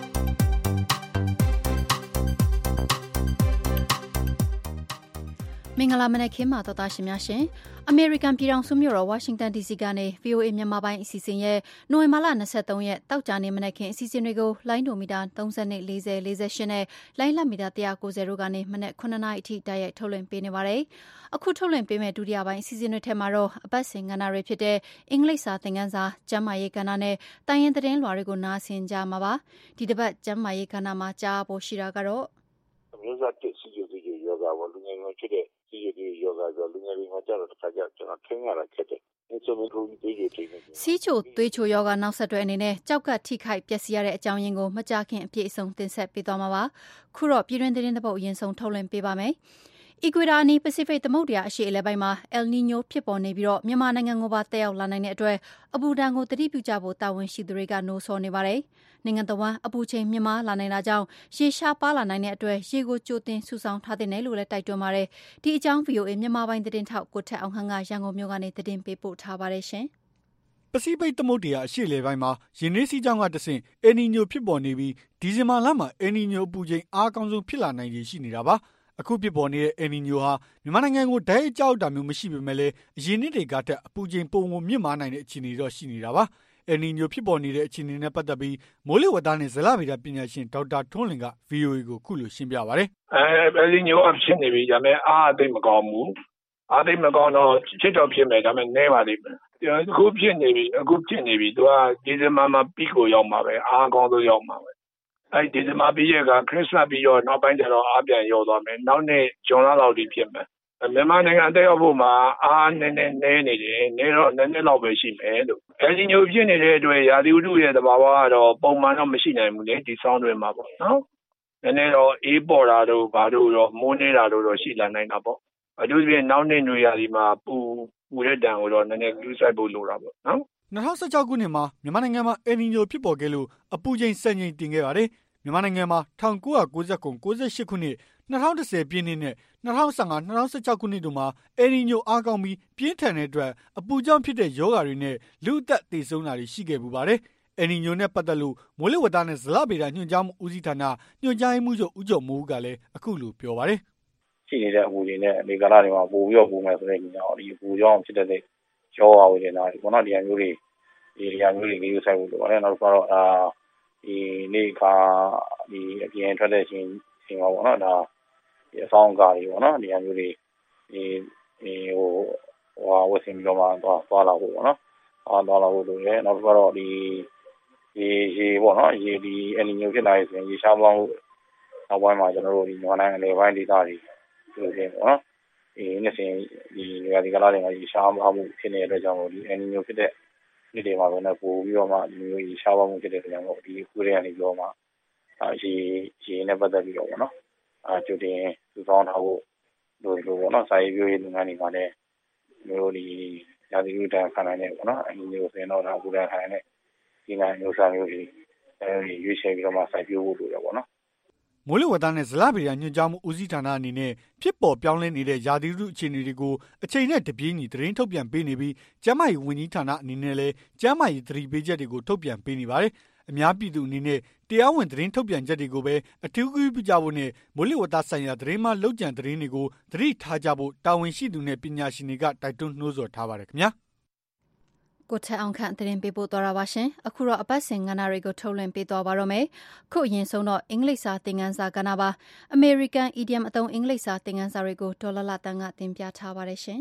မင်္ဂလာမနက်ခင်းပါတော်သားရှင်များရှင်အမေရိကန်ပြည်ထောင်စုမြို့တော်ဝါရှင်တန် ဒီစီ ကနေ ဗွီအိုအေ မြန်မာပိုင်းအစီအစဉ်ရဲ့နိုဝင်ဘာလ၂၃ရက်တောက်ကြနေ့မနက်ခင်းအစီအစဉ်တွေကိုလိုင်းဒိုမီတာ၃၂ ၄၀ ၄၈နဲ့လိုင်းလက်မီတာ၁၉၀တို့ကနေမနက်9နာရီအထိတိုက်ရိုက်ထုတ်လွှင့်ပေးနေပါတယ်။အခုထုတ်လွှင့်ပေးမဲ့ဒုတိယပိုင်းအစီအစဉ်တွေထဲမှာတော့အပတ်စဉ်ကဏ္ဍတွေဖြစ်တဲ့အင်္ဂလိပ်စာသင်ခန်းစာကျန်းမာရေးကဏ္ဍနဲ့တိုင်းရင်းသတင်းလွှာတွေကိုနားဆင်ကြမှာပါ။ဒီတစ်ပတ်ကျန်းမာရေးကဏ္ဍမှာကြားဖို့ရှိတာကတော့မျိုးစားတစ်စီစီစီယောဂဝလူငယ်ငယ်ဖြစ်တဲ့စီစီယောဂဆိုလူငယ်တွေမှာကြတော့တစ်ခါကျကျွန်တော်ထင်းရတာခက်တယ်။အင်းဆိုမထိုးပြီးတွေးတွေးနေစီးချိုသွေးချိုယောဂနောက်ဆက်တွဲအနေနဲ့ကြောက်ကထိခိုက်ပျက်စီးရတဲ့အကြောင်းရင်းကိုမကြခင်အပြည့်အစုံတင်ဆက်ပေးသွားမှာပါ။ခုတော့ပြည်တွင်းသတင်းတစ်ပုဒ်အရင်ဆုံးထုတ်လွှင့်ပေးပါမယ်။အီကွေဒါနီပစိဖိတ်သမုဒ္ဒရာအရှေ့အလယ်ပိုင်းမှာအယ်နီညိုဖြစ်ပေါ်နေပြီးတော့မြန်မာနိုင်ငံကိုပါတက်ရောက်လာနိုင်တဲ့အတွက်အပူဒဏ်ကိုတတိပြုကြဖို့တာဝန်ရှိသူတွေကနှိုးဆော်နေပါတယ်။နိုင်ငံတော်ဝန်အပူချိန်မြင့်မားလာနိုင်တာကြောင့်ရေရှားပါလာနိုင်တဲ့အတွက်ရေကိုကြိုတင်စုဆောင်းထားတဲ့နယ်လို့လည်းတိုက်တွန်းပါတယ်။ဒီအကြောင်း ဗွီအိုအေ မြန်မာပိုင်းသတင်းထောက်ကိုထက်အောင်ဟန်ကရန်ကုန်မြို့ကနေသတင်းပေးပို့ထားပါတယ်ရှင်။ပစိဖိတ်သမုဒ္ဒရာအရှေ့အလယ်ပိုင်းမှာရေနည်းစီးကြောင်းကတဆင့်အယ်နီညိုဖြစ်ပေါ်နေပြီးဒီဇင်ဘာလမှာအယ်နီညိုအပူချိန်အားအကောင်းဆုံးဖြစ်လာနိုင်ရည်ရှိနေတာပါ။အခုဖြစ်ပေါ်နေတဲ့အယ်နီညိုဟာမြန်မာနိုင်ငံကိုဓာတ်ရိုက်ကြောက်တာမျိုးမရှိပေမဲ့လည်းအရင်နှစ်တွေကထက်အပူချိန်ပုံပုံမြင့်မားနိုင်တဲ့အခြေအနေတော့ရှိနေတာပါ။အယ်နီညိုဖြစ်ပေါ်နေတဲ့အခြေအနေနဲ့ပတ်သက်ပြီးမိုးလေဝသနဲ့ဇလဗေဒပညာရှင်ဒေါက်တာထွန်းလင်က ဗွီအိုအေကိုခုလိုရှင်းပြပါတယ်။အဲအယ်နီညိုကဖြစ်နေပြီဒါပေမဲ့အားအသိမကောင်းဘူး။အားသိမကောင်းတော့ဖြစ်တော့ဖြစ်မယ်ဒါပေမဲ့နဲပါလိမ့်မယ်။အခုဖြစ်နေပြီအခုဖြစ်နေပြီသူကဒီဇင်ဘာမှာပြီးကိုရောက်မှာပဲအားအကောင်းဆုံးရောက်မှာပဲ။အဲဒီဒီဇင်ဘာပြီးရကခရစ်စမတ်ပြီးတော့နောက်ပိုင်းကျတော့အားပြန်ရောက်သွားမယ်။နောက်နေ့ဂျွန်လလောက်ထိဖြစ်မယ်။မြန်မာနိုင်ငံတက်ရောက်ဖို့မှာအားနည်းနည်းနည်းနေတယ်။နည်းတော့နည်းနည်းလောက်ပဲရှိမယ်လို့။အဲဒီညိုဖြစ်နေတဲ့အတွက်ရာသီဥတုရဲ့သဘာဝကတော့ပုံမှန်တော့မရှိနိုင်ဘူးလေဒီဆောင်းတွင်မှာပေါ့နော်။နည်းနည်းတော့အေးပေါ်တာတို့ဘာတို့တော့မိုးနေတာတို့တော့ရှိလာနိုင်တာပေါ့။အထူးသဖြင့်နောက်နေ့ညရာသီမှာပူပူတဲ့တန်ကိုတော့နည်းနည်းကူးဆိုင်ဖို့လိုတာပေါ့နော်။၂၀၁၆ခုနှစ်မှာမြန်မာနိုင်ငံမှာအယ်နီညိုဖြစ်ပေါ်ခဲ့လို့အပူချိန်စံချိန်တင်ခဲ့ပါတယ်။မြန်မာနိုင်ငံမှာ၁၉၉၇ ၉၈ခုနှစ်၂၀၁၀ပြည့်နှစ်နဲ့၂၀၁၅ ၂၀၁၆ခုနှစ်တို့မှာအယ်နီညိုအားကောင်းပြီးပြင်းထန်တဲ့အတွက်အပူကြောင့်ဖြစ်တဲ့ရောဂါတွေနဲ့လူအသက်သေဆုံးတာတွေရှိခဲ့ပူပါတယ်။အယ်နီညိုနဲ့ပတ်သက်လို့မိုးလေဝသနဲ့ဇလဗေဒညွှန်ကြားမှုဦးစီးဌာနညွှန်ကြားရေးမှူးချုပ်ဦးကျော်မိုးဦးကလည်းအခုလိုပြောပါတယ်။ရှိနေတဲ့အပူတွေနဲ့ဒီကာလတွေမှာပိုပြီးတော့ပူမယ်ဆိုတဲ့ညောင်းဒီအပူကြောင့်ဖြစ်တဲ့ရောဂါဝေဒနာတွေပေါ့နော်ဒီအမျိုးတွေဒီအမျိုးတွေလေးဆိုင်ဖို့လိုပါတယ်နောက်တော့အာဒီနေ့ခါဒီအပြင်ထွက်တဲ့အချိန်ချိန်ပါပေါ့နော်ဒါဒီအဆောင်ကားတွေပေါ့နော်ဒီအမျိုးတွေဒီဒီဟိုဟိုဝတ်ဆင်ပြီးတော့မှသွားသွားလာဖို့ပေါ့နော်အားသွားလာဖို့လိုတယ်နောက်တော့ဒီဒီရေပေါ့နော်ရေဒီအနီညိုဖြစ်လာရဆိုရင်ရေရှားပေါင်းနောက်ပိုင်းမှာကျွန်တော်တို့ဒီမြန်မာနိုင်ငံလေပိုင်းဒေသတွေလိုတယ်ပေါ့နော်ဒီနေ့စဉ်ဒီနေရာဒီကလာတွေမှာရေရှားပေါင်းမှုဖြစ်နေတဲ့အတွက်ကြောင့်ဒီအနီညိုဖြစ်တဲ့ဒီတွေမှာတော့ပို့ပြီးတော့မှဒီမျိုးကြီးရှားပါမှုဖြစ်တဲ့ကြောင့်မို့ဒီကိုရီးယားနေပြောမှအာရေရေနဲ့ပတ်သက်ပြီးတော့ပေါ့နော်အာကျူတင်သူဆောင်ထားဖို့လိုလိုပေါ့နော်စာရေးပြောရေးလုပ်ငန်းတွေမှာလည်းမျိုးဒီရာသီဥတုခံနိုင်တဲ့ပေါ့နော်အင်းမျိုးဆိုရင်တော့ဒါကူရခံနိုင်တဲ့ဒီနိုင်ငံမျိုးစားမျိုးတွေအဲဒီရွေးချယ်ပြီးတော့မှစိုက်ပျိုးဖို့လိုတယ်ပေါ့နော်မိုးလေဝသနဲ့ဇလဗေဒညွှန်ကြားမှုဦးစီးဌာနအနေနဲ့ဖြစ်ပေါ်ပြောင်းလဲနေတဲ့ရာသီဥတုအခြေအနေတွေကိုအချိန်နဲ့တပြေးညီသတင်းထုတ်ပြန်ပေးနေပြီးကျန်းမာရေးဝန်ကြီးဌာနအနေနဲ့လည်းကျန်းမာရေးသတိပေးချက်တွေကိုထုတ်ပြန်ပေးနေပါတယ်။အများပြည်သူအနေနဲ့တရားဝင်သတင်းထုတ်ပြန်ချက်တွေကိုပဲအထူးဂရုပြုကြဖို့နဲ့မိုးလေဝသဆိုင်ရာသတင်းမှလုပ်ကြံသတင်းတွေကိုသတိထားကြဖို့တာဝန်ရှိသူနဲ့ပညာရှင်တွေကတိုက်တွန်းနှိုးဆော်ထားပါတယ်ခင်ဗျာ။ကိုထက်အောင်ခန့်သတင်းပေးပို့သွားတာပါရှင်အခုတော့အပတ်စဉ်ကဏ္ဍတွေကိုထုတ်လွှင့်ပေးသွားပါတော့မယ်ခုအရင်ဆုံးတော့အင်္ဂလိပ်စာသင်ခန်းစာကဏ္ဍပါ American Idiom အသုံးအင်္ဂလိပ်စာသင်ခန်းစာတွေကိုဒေါ်လာလာတန်းကတင်ပြထားပါတယ်ရှင်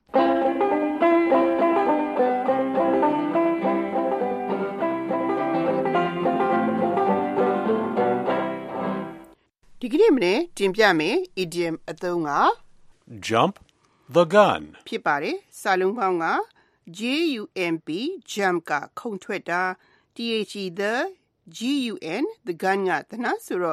ဒီကနေ့မနေ့တင်ပြမယ် idiom အသုံးက jump the gun ဖြစ်ပါတယ်စာလုံးပေါင်းကJ U M P jump ကခုန်ထွက်တာ T H E the G U N the gun ကသနာဆိုတော့စ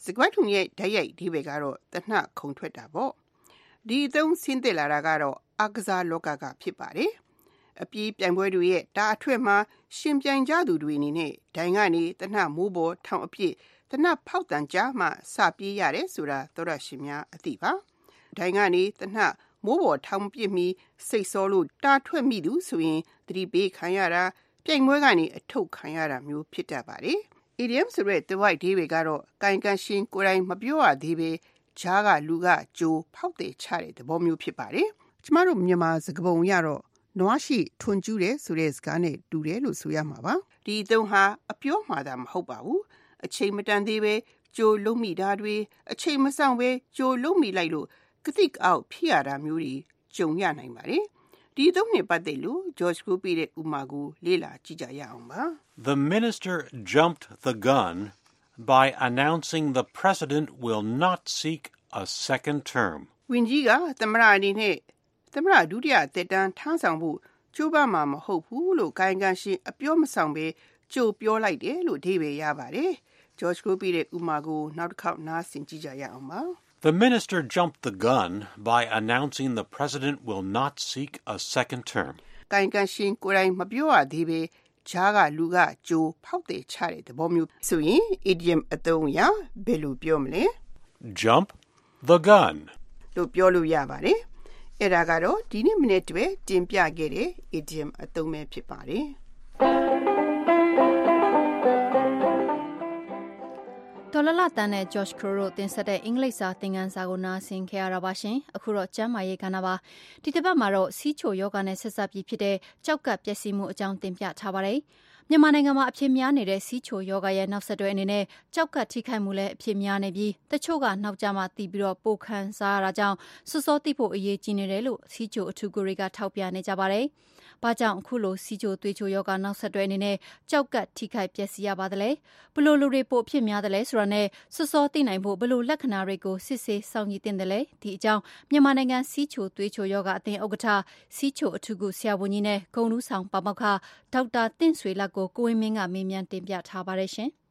စကွက်ထုံရဲ့ဓာတ်ရိုက်ဒီဘဲကတော့တနှခုံထွက်တာပေါ့ဒီအသုံးဆင်းသက်လာတာကတော့အကစားလောကကဖြစ်ပါတယ်အပြေးပြိုင်ပွဲတွေရဲ့တာအထွက်မှာရှင်ပြိုင်ကြသူတွေအနေနဲ့ဒိုင်ကနေတနှမိုးပေါ်ထောင်အပြည့်တနှဖောက်တန်ကြားမှစပြေးရတယ်ဆိုတာသောရရှင်များအသိပါဒိုင်ကနေတနှမိုးပေါ်ထောင်ပြစ်ပြီးစိတ်စောလို့တာထွက်မိသူဆိုရင်သတိပေးခံရတာပြိုင်ပွဲကနေအထုတ်ခံရတာမျိုးဖြစ်တတ်ပါတယ်။ idiom ဆိုတဲ့ the white ဒီတွေကတော့ကိုင်ကန်ရှင်ကိုယ်တိုင်မပြောရသေးပဲဂျားကလူကကြိုဖောက်တယ်ချတဲ့သဘောမျိုးဖြစ်ပါတယ်။ကျမတို့မြန်မာစကားပုံရတော့နွားရှိထွန်ကျူးတယ်ဆိုတဲ့စကားနဲ့တူတယ်လို့ဆိုရမှာပါ။ဒီအသုံးဟာအပြောမှာတာမဟုတ်ပါဘူး။အချိန်မတန်သေးပဲကြိုလုံးမိတာတွေအချိန်မဆောင်ပဲကြိုလုံးမိလိုက်လို့ကတိကအောက်ဖြစ်ရတာမျိုးတွေကြုံရနိုင်ပါတယ်။ဒီအသုံးနဲ့ပတ်သက်လို့ George ကိုပြတဲ့ဥမာကိုလေ့လာကြည့်ကြရအောင်ပါ။ The minister jumped the gun by announcing the president will not seek a second term. ဝန်ကြီးကသမ္မတအနေနဲ့သမ္မတဒုတိယသက်တမ်းထမ်းဆောင်ဖို့ကြိုးပမ်းမှာမဟုတ်ဘူးလို့ကိုင်ကန်ရှင်အပြောမဆောင်ပဲကြိုပြောလိုက်တယ်လို့အဓိပ္ပာယ်ရပါတယ်။ George ကိုပြတဲ့ဥမာကိုနောက်တစ်ခေါက်နားဆင်ကြည့်ကြရအောင်ပါ။ The minister jumped the gun by announcing the president will not seek a second term. ကိုင်ကန်ရှင်ကိုယ်တိုင်မပြောရသေးပဲဂျားကလူကကြိုဖောက်တယ်ချတဲ့သဘောမျိုးဆိုရင် idiom အသုံးအရဘယ်လိုပြောမလဲ Jump the gun လို့ပြောလို့ရပါတယ်။အဲ့ဒါကတော့ဒီနေ့မိနစ်တွေတင်ပြခဲ့တဲ့ idiom အသုံးပဲဖြစ်ပါတယ်။တော်လလတန်းနဲ့ George Crow တင်ဆက်တဲ့အင်္ဂလိပ်စာသင်ခန်းစာကိုနားဆင်ခဲ့ရတာပါရှင်။အခုတော့ကျမ်းမာရေးကဏ္ဍပါ။ဒီတစ်ပတ်မှာတော့စီးချိုယောဂနဲ့ဆက်စပ်ပြီးဖြစ်တဲ့ကြောက်ကပ်ပျက်စီးမှုအကြောင်းတင်ပြထားပါတယ်။မြန်မာနိုင်ငံမှာအဖြစ်များနေတဲ့စီးချိုယောဂရဲ့နောက်ဆက်တွဲအနေနဲ့ကြောက်ကပ်ထိခိုက်မှုလည်းအဖြစ်များနေပြီးတချို့ကနောက်ကျမှသိပြီးတော့ပိုခံစားရတာကြောင့်စောစောသိဖို့အရေးကြီးနေတယ်လို့စီးချိုအထူးကိုတွေကထောက်ပြနေကြပါတယ်။ဘာကြောင့်အခုလိုစီးချိုသွေးချိုယောဂနောက်ဆက်တွဲအနေနဲ့ကြောက်ကပ်ထိခိုက်ပျက်စီးရပါသလဲဘလို့လူတွေပိုအဖြစ်များတယ်လဲဆိုတာနဲ့စောစောသိနိုင်ဖို့ဘလို့လက္ခဏာတွေကိုစစ်ဆေးစောင့်ကြည့်တင်တယ်လဲဒီအကြောင်းမြန်မာနိုင်ငံစီးချိုသွေးချိုယောဂအသင်းဥက္ကဋ္ဌစီးချိုအထူးကုဆရာဝန်ကြီးနဲ့ဂုဏ်ထူးဆောင်ပါမောက္ခဒေါက်တာတင့်ဆွေလတ်ကိုကိုဝင်းမင်းကမေးမြန်းတင်ပြထားပါတယ်ရှင်။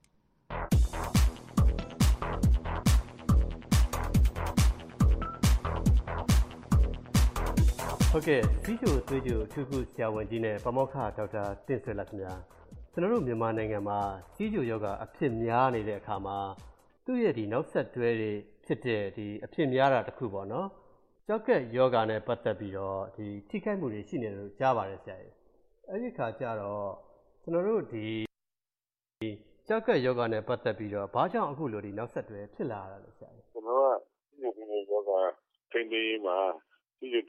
ဟုတ်ကဲ့စီးချိုသွေးချိုအထူးကုဆရာဝန်ကြီးနဲ့ပါမောက္ခဒေါက်တာတင့်ဆွေလတ်ခင်ဗျာကျွန်တော်တို့မြန်မာနိုင်ငံမှာစီးချိုယောဂအဖြစ်များနေတဲ့အခါမှာသူ့ရဲ့ဒီနောက်ဆက်တွဲတွေဖြစ်တဲ့ဒီအဖြစ်များတာတစ်ခုပေါ့နော်ကြောက်ကပ်ယောဂနဲ့ပတ်သက်ပြီးတော့ဒီထိခိုက်မှုတွေရှိနေတယ်လို့ကြားပါတယ်ဆရာကြီးအဲ့ဒီခါကျတော့ကျွန်တော်တို့ဒီကြောက်ကပ်ယောဂနဲ့ပတ်သက်ပြီးတော့ဘာကြောင့်အခုလိုဒီနောက်ဆက်တွဲဖြစ်လာတာလဲဆရာကြီးကျွန်တော်ကစီးချိုယောဂထိန်းသိမ်းမှာစီးချို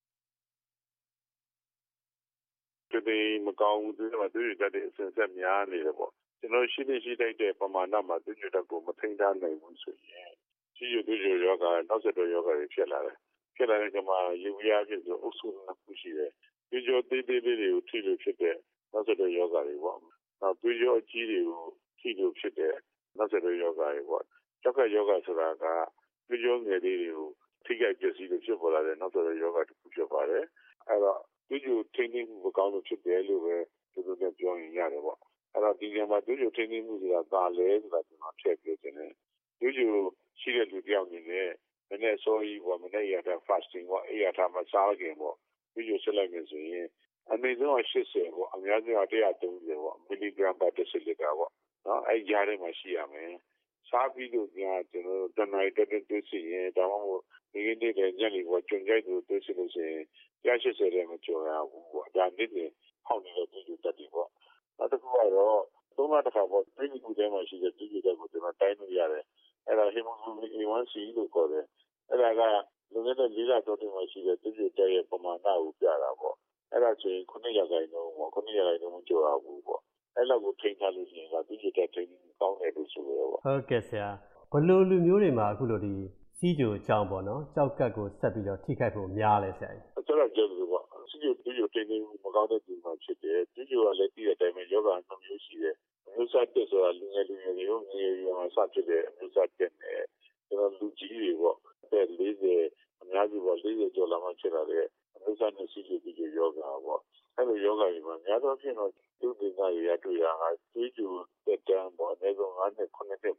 ဒီမကောင်းဘူးဒီမှာသူရတဲ့အစင်ဆက်များနေတယ်ပေါ့ကျွန်တော်ရှိနေရှိတိုက်တဲ့ပမာဏမှာသူရတဲ့ကိုမထိန်းထားနိုင်ဘူးဆိုရင်ရှိရသူရယောဂနောက်ဆက်တွဲယောဂတွေဖြစ်လာတယ်ဖြစ်လာတဲ့ကမှာရေဝရဖြစ်ဆိုအုပ်စုနှစ်ခုရှိတယ်သူရသေးသေးလေးတွေကိုထိလို့ဖြစ်တဲ့နောက်ဆက်တွဲယောဂတွေပေါ့နောက်သူရအကြီးတွေကိုထိလို့ဖြစ်တဲ့နောက်ဆက်တွဲယောဂတွေပေါ့ကြောက်ကယောဂဆိုတာကသူရငယ်လေးတွေကိုထိခိုက်ပျက်စီးလို့ဖြစ်ပေါ်လာတဲ့နောက်ဆက်တွဲယောဂတစ်ခုဖြစ်ပါတယ်အဲ့တော့သူ့ကိုထိန်းသိမ်းမှုမကောင်းလို့ဖြစ်တယ်လို့ပဲသူတို့ကပြောရင်ရတယ်ပေါ့အဲ့တော့ဒီကမှာသူ့ကိုထိန်းသိမ်းမှုဆိုတာဒါလဲဆိုတာကျွန်တော်ထည့်ပြောခြင်းတယ်သူ့ကိုရှိတဲ့လူတယောက်အနေနဲ့မနေ့စောကြီးပေါ့မနေ့ရတာ fasting ပေါ့အဲ့ရတာမစားခင်ပေါ့သူ့ကိုဆက်လိုက်မယ်ဆိုရင်အနည်းဆုံးeightyပေါ့အများဆုံးone thirtyပေါ့မီလီဂရမ်per deciliterပေါ့နော်အဲ့ကြားထဲမှာရှိရမယ်စားပြီးလို့ကကျွန်တော်တို့တနိုင်တက်တက်တွေ့စီရင်ဒါမှမဟုတ်ဒီနေ့တည်းညနေပေါ့ကြုံကြိုက်သူတွေ့စီလို့ရှိရင်one eightyတဲ့မကျော်ရဘူးပေါ့ဒါနည်းနည်းဟောင်းနေတဲ့သူ့ကိုတက်ပြီပေါ့နောက်တစ်ခုကတော့သုံးလတစ်ခါပေါ့ဒီနေ့ကိုတည်းမှာရှိတဲ့သူ့ကိုတက်ကိုကျွန်တော်တိုင်းလို့ရတယ်အဲ့ဒါ hemoglobin A one C လို့ခေါ်တယ်အဲ့ဒါကလူငယ်တဲ့လေးလတော့တင်မှာရှိတဲ့သူ့ကိုတက်ရဲ့ပမာဏကိုပြတာပေါ့အဲ့ဒါဆိုရင်nineရာခိုင်နှုန်းပေါ့nineရာခိုင်နှုန်းမကျော်ရဘူးပေါ့အဲ့လောက်ကိုထိန်းထားလို့ရှိရင်ကသူ့ကိုတက်ထိန်းကောင်းတယ်လို့ဆိုရပေါ့ဟုတ်ကဲ့ဆရာဘလို့လူမျိုးတွေမှာအခုလိုဒီစီးချိုအကြောင်းပေါ့နော်ကြောက်ကပ်ကိုဆက်ပြီးတော့ထိခိုက်ဖို့များလဲဆရာကြီးအဲ့တော့ကျေလို့ပေါ့စီးချိုသူ့ကိုထိန်းသိမ်းမကောင်းတဲ့ဒီမှာဖြစ်တယ်သူ့ကိုလည်းသိတဲ့အတိုင်းပဲယောဂနှမျိုးရှိတယ်မျိုးစားတက်ဆိုတာလူငယ်လူငယ်တွေကိုငယ်ရွယ်မှာစဖြစ်တဲ့မျိုးစားတက်နဲ့ကျွန်တော်လူကြီးတွေပေါ့အဲ့fortyအများကြီးပေါ့fortyကျော်လာမှဖြစ်လာတဲ့မျိုးစားနဲ့စီးချိုသူ့ကိုယောဂပေါ့အဲ့လိုယောဂတွေမှာများသောအားဖြင့်တော့သူ့ဒေသတွေရတွေ့ရတာသွေးကြိုတက်တန်းပေါ့အနည်းဆုံးfiveနဲ့sevenနှစ်ပေါ့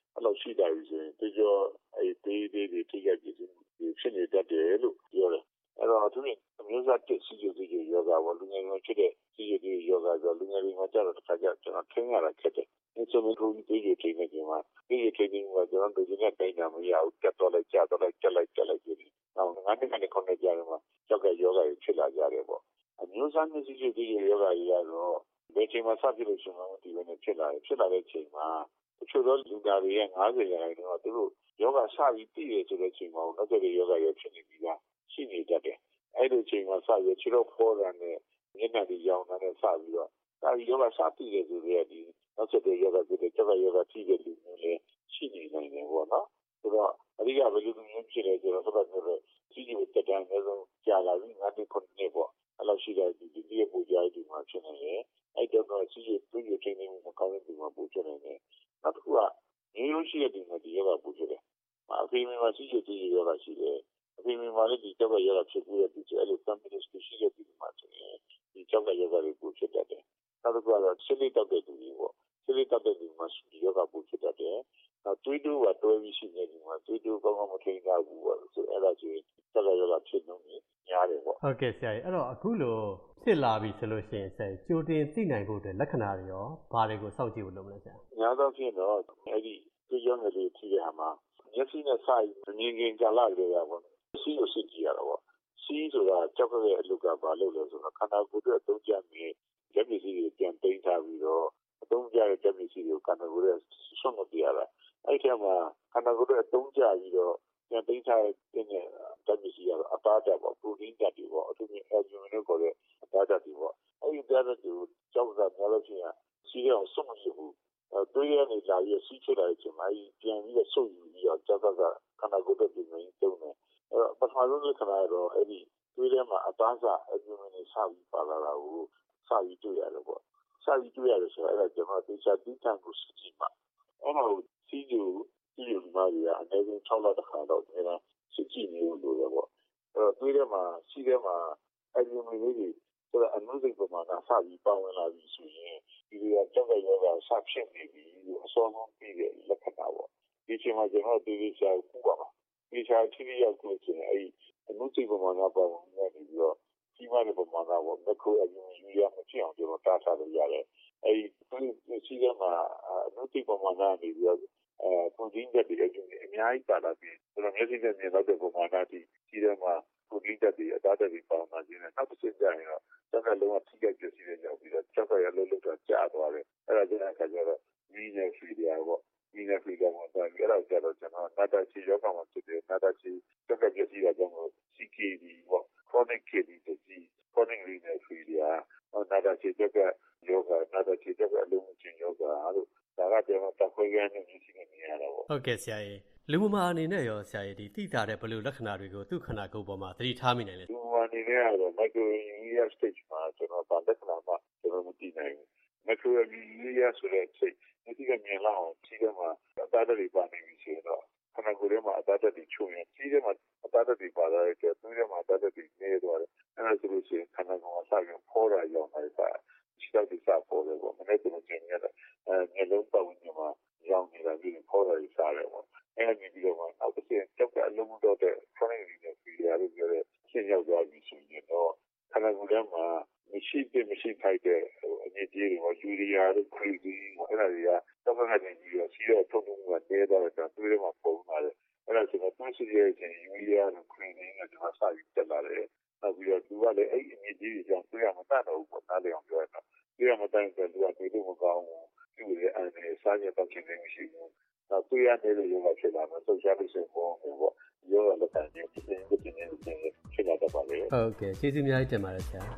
အဲ့လိုရှိတယ်ဆိုရင်ဒီကျော်အဲ့ဒီဒီဒီထိခိုက်ပြီးဖြစ်နေတတ်တယ်လို့ပြောတယ်အဲ့တော့သူကအမျိုးသားတစ်စီဂျိုဒီယောဂါပေါ့လူငယ်တွေဖြစ်တဲ့စီဂျိုဒီယောဂါဆိုလူငယ်တွေမှာကျတော့တစ်ခါကျကျွန်တော်ထင်ရတာခက်တယ်ဒီဆိုရင်သူဒီဒီထိနေကြမှာဒီဒီထိနေမှာကျွန်တော်တို့ကတိုင်းတာမရဘူးတက်တော့လိုက်ကြတော့လိုက်တက်လိုက်တက်လိုက်ကြည့်နောက်ငါးနှစ်ကနေခုနှစ်ကြာတော့မှကြောက်ကယောဂါကြီးဖြစ်လာကြတယ်ပေါ့အမျိုးသားမျိုးစီဂျိုဒီယောဂါကြီးကတော့ဒီချိန်မှာစဖြစ်လို့ရှိရင်ဒီလိုနဲ့ဖြစ်လာတယ်ဖြစ်လာတဲ့ချိန်မှာတချို့သောလူသားတွေရဲ့၅၀ရာခိုင်နှုန်းကသူတို့ယောဂစပြီးတည်ရဆိုတဲ့ချိန်မှာနောက်တဲ့ယောဂရဖြစ်နေပြီးသားရှိနေတတ်တယ်။အဲ့ဒီချိန်မှာစပြီးခြေတော့ဖောတာနဲ့မျက်နှာတွေရောင်တာနဲ့စပြီးတော့ဒါယောဂစတည်ရဆိုတဲ့ဒီနောက်တဲ့ယောဂဆိုတဲ့ကျောက်ကယောဂတည်တဲ့လူမျိုးလည်းရှိနေနိုင်တယ်ပေါ့နော်။ဆိုတော့အဓိကဘယ်လိုမျိုးဖြစ်လဲဆိုတော့ဆက်ပြီးတော့စီဂျီတက်တဲ့အနည်းဆုံးကြာလာပြီးငါးနှစ်ခုနှစ်ပေါ့အဲ့လိုရှိတဲ့ဒီဒီရဲ့ပူကြိုက်ဒီမှာဖြစ်နေတယ်။အဲ့တော့စီဂျီသူ့ရဲ့ချိန်နေမှာကောင်းတဲ့ဒီမှာပူချနေတယ်။နောက်တစ်ခုကမျိုးရိုးရှိတဲ့ဒီမှာဒီယောဂပူချတယ်။အဖေမင်းမှာစီဂျီဒီယောဂရှိတယ်။အဖေမင်းမှာလည်းဒီကျောက်ကယောဂဖြစ်ပြီးတဲ့ဒီအဲ့လို complex ရှိတဲ့ဒီမှာဆိုရင်ဒီကျောက်ကယောဂတွေပူဖြစ်တတ်တယ်။နောက်တစ်ခုကတော့စိတ်တက်တဲ့သူတွေပေါ့။စိတ်တက်တဲ့သူမှာဒီယောဂပူဖြစ်တတ်တယ်။နောက်တွေးတူးကတွဲပြီးရှိနေဒီမှာတွေးတူးကောင်းကောင်းမထိန်းထားဘူးပေါ့။ဆိုအဲ့ဒါဆိုရင်ကျောက်ကယောဂဖြစ်နေများတယ်ပေါ့။ဟုတ်ကဲ့ဆရာကြီးအဲ့တော့အခုလိုဖြစ်လာပြီဆိုလို့ရှိရင်ဆရာကြိုတင်သိနိုင်ဖို့အတွက်လက္ခဏာတွေရောဘာတွေကိုစောင့်ကြည့်ဖို့လုပ်မလဲဆရာ။များသောအားဖြင့်တော့အဲ့ဒီဒီရောငယ်လေးဖြစ်တဲ့ဟာမှာမျက်စိနဲ့ဆိုင်ငင်းငင်းကြလာကြရပါတော့စီးကိုစစ်ကြည့်ရတော့ပေါ့စီးဆိုတာကြောက်ရဲ့အလုပ်ကဘာလုပ်လဲဆိုတော့ခန္ဓာကိုယ်အတွက်အသုံးကျမယ့်လက်ပစ္စည်းတွေပြန်သိမ်းထားပြီးတော့အသုံးကျတဲ့လက်ပစ္စည်းတွေကိုခန္ဓာကိုယ်ရဲ့ဆွတ်မပြရတာအဲ့ဒီမှာခန္ဓာကိုယ်ရဲ့အသုံးကျပြီးတော့ပြန်သိမ်းထားတဲ့လက်ပစ္စည်းကတော့အသားတက်ပေါ့ပရိုတင်းတက်တွေပေါ့အထူးသဖြင့်အယ်ဂျူမင်လို့ခေါ်တဲ့အသားတက်တွေပေါ့အဲ့ဒီတက်တွေကိုကြောက်ကများလို့ရှိရင်စီးရအောင်ဆွတ်မရဘူးတွေးရနေကြရစီးချလာတဲ့အချိန်မှာပြန်ပြီးတော့ဆုပ်ယူပြီးတော့ကြောက်ကခန္ဓာကိုယ်အတွက်ပြင်နေတုံးတယ်အဲ့တော့ပထမဆုံးလက္ခဏာတော့အဲ့ဒီတွေးထဲမှာအသားစားအပြင်နေစပြီးပါလာတာကိုစပြီးတွေ့ရတယ်ပေါ့စပြီးတွေ့ရတယ်ဆိုတော့အဲ့ဒါကျွန်တော်တေချာတိတန်ကိုစစ်ကြည့်မှာအဲ့တော့စီးကျူစီးကျူမာရီကအနည်းဆုံး၆လတစ်ခါတော့အဲ့ဒါစစ်ကြည့်နေလို့ရပေါ့အဲ့တော့တွေးထဲမှာစီးထဲမှာအပြင်နေလေးတွေဆိုတော့အနုစိတ်ပမာဏစပြီးပေါဝင်လာပြီဆိုရင်ဒီကကြောက်ကရောကစဖြစ်နေပြီလို့အစောဆုံးပြီးတဲ့လက္ခဏာပေါ့ဒီချိန်မှာကျွန်တော်ဒီဒီရှာကူပါပါဒီရှာထိထိရောက်ကိုဆိုရင်အဲ့အနုစိတ်ပမာဏပေါဝင်နေပြီးတော့ကြီးမားတဲ့ပမာဏပေါ့မက်ခရိုအယူယူရမဖြစ်အောင်ကျွန်တော်တားထားလို့ရတယ်အဲ့ဒီစီးကမှာအနုစိတ်ပမာဏနေပြီးတော့အဲပုံရင်းတဲ့ဒီအကျိုးအများကြီးပါလာပြီးဆိုတော့မျက်စိနဲ့မြင်တော့တဲ့ပမာဏဒီကြီးတယ်မှာကိုကြီးတက်ပြီးအသားတက်ပြီးပေါင်းလာခြင်းနဲ့နောက်တစ်ချက်ကျရင်တော့ကျောက်ကလုံးဝထိခိုက်ပြည့်စုံတဲ့ရောက်ပြီးတော့ကျောက်ကရလုံးလုံးတော့ကြာသွားတယ်အဲ့ဒါကြောင့်အခါကျတော့ဒီနဲ့ဖီဒီယာပေါ့ဒီနဲ့ဖီဒီယာမှာတော့အဲ့ဒါကျတော့ကျွန်တော်နာတာချီရောက်မှာဖြစ်တယ်နာတာချီကျောက်ကပြည့်စုံတဲ့ကြောင့် စီ ကေ ဒီ ပေါ့ chronic kidney disease chronic renal failure နာတာချီကျောက်ကယောဂနာတာချီကျောက်ကအလုံးချင်းယောဂလို့ဒါကကျွန်တော်တက်ခွဲရတဲ့မျိုးရှိနေရတာပေါ့ဟုတ်ကဲ့ဆရာကြီးလူမမာအနေနဲ့ရောဆရာကြီးဒီသိတာတဲ့ဘယ်လိုလက္ခဏာတွေကိုသူ့ခန္ဓာကိုယ်ပေါ်မှာသတိထားမိနိုင်လဲလူမမာအနေနဲ့ကတော့ microuria stage မှာကျွန်တော်ဗာလက္ခဏာမှာကျွန်တော်မသိနိုင်ဘူး microuria ဆိုတဲ့စိတ်ဒီကမြင်လာအောင်ခြေထဲမှာအသားတွေပါနေပြီဆိုတော့ခန္ဓာကိုယ်ထဲမှာအသားတွေချုံရင်ခြေထဲမှာအသားတွေပါလာတဲ့အတွက်သူ့ထဲမှာအသားတွေနေသွားတယ်အဲ့ဒါဆိုလို့ရှိရင်ခန္ဓာကိုယ်မှာစပြီးဖောတာရောက်နေတာခြေထောက်တွေစပေါ်တယ်ပေါ့မနေ့ကကျွန်တော်ကျင်ရတာအဲမျိုးလုံးပတ်ဝန်းကျင်မှာရောက်နေတာပြီးဖောတာကြီးစားတယ်ပေါ့အဲ့ဒီပြီးတော့မှနောက်တစ်ချက်ကြောက်ကအလုံးတော့တဲ့ chronic renal failure လို့ပြောတဲ့ရှင်းရောက်သွားပြီဆိုရင်တော့ခန္ဓာကိုယ်ထဲမှာမရှိတဲ့မရှိထိုက်တဲ့အညစ်အကြေးတွေယူရီးယားတို့ခရီးကြီးအဲ့ဒါတွေကတောက်ကနေပြီးတော့စီးတော့ထုတ်ထုတ်မှုကနေတော့တာတွေးထဲမှာပုံလာတယ်အဲ့ဒါဆိုတော့သူစီရဲ့ချင်းယူရီးယားတို့ခရီးကြီးကကျွန်တော်စပြီးတက်လာတယ်နောက်ပြီးတော့သူကလည်းအဲ့အညစ်အကြေးတွေကြောင့်တွေးရမတတ်တော့ဘူးပေါ့နားလည်အောင်ပြောရတော့တွေးရမတတ်တဲ့သူကတွေးလို့မကောင်းဘူးသူ့ရဲ့အနေနဲ့စားရတော့ချင်းနေမရှိဘူးနောက်တွေးရတဲ့ယောဂဖြစ်လာမယ်ဆိုရှားလို့ဆိုပေါ့ပေါ့ယောဂလက်ခံခြင်းဖြစ်နေဖြစ်နေဖြစ်လာတော့ပါလေဟုတ်ကဲ့ကျေးဇူးအများကြီးတင်ပါတယ်ဆရာ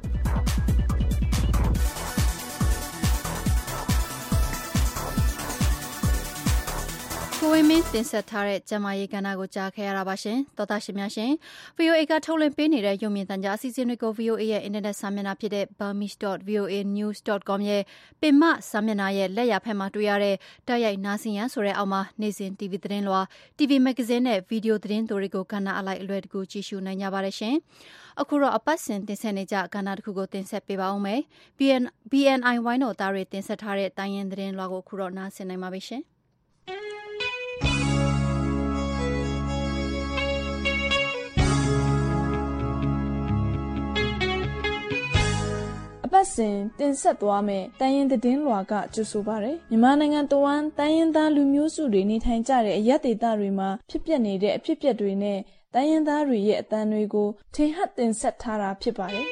ကိုဝင်းမင်းတင်ဆက်ထားတဲ့ကျမရေးကဏ္ဍကိုကြားခဲ့ရတာပါရှင်သောတာရှင်များရှင် ဗီအိုအေ ကထုတ်လွှင့်ပေးနေတဲ့ရုပ်မြင်သံကြားအစီအစဉ်တွေကို ဗီအိုအေ ရဲ့အင်တာနက်စာမျက်နှာဖြစ်တဲ့ burmese dot v o a news dot com ရဲ့ပင်မစာမျက်နှာရဲ့လက်ရာဖက်မှာတွေ့ရတဲ့တိုက်ရိုက်နားဆင်ရန်ဆိုတဲ့အောက်မှာနေ့စဉ် တီဗီ သတင်းလွှာ တီဗီ မဂ္ဂဇင်းနဲ့ဗီဒီယိုသတင်းတွေကိုကဏ္ဍအလိုက်အလွယ်တကူကြည့်ရှုနိုင်ကြပါတယ်ရှင်အခုတော့အပတ်စဉ်တင်ဆက်နေကြကဏ္ဍတစ်ခုကိုတင်ဆက်ပေးပါဦးမယ် ဘီအန်အိုင် ဝိုင်းတော်သားတွေတင်ဆက်ထားတဲ့တိုင်းရင်းသတင်းလွှာကိုအခုတော့နားဆင်နိုင်ပါပြီရှင်ပတ်စဉ်တင်ဆက်သွားမယ့်တိုင်းရင်းသတင်းလွှာကကြိုဆိုပါရယ်မြန်မာနိုင်ငံတဝန်းတိုင်းရင်းသားလူမျိုးစုတွေနေထိုင်ကြတဲ့အရပ်ဒေသတွေမှာဖြစ်ပျက်နေတဲ့အဖြစ်အပျက်တွေနဲ့တိုင်းရင်းသားတွေရဲ့အသံတွေကိုထင်ဟပ်တင်ဆက်ထားတာဖြစ်ပါတယ်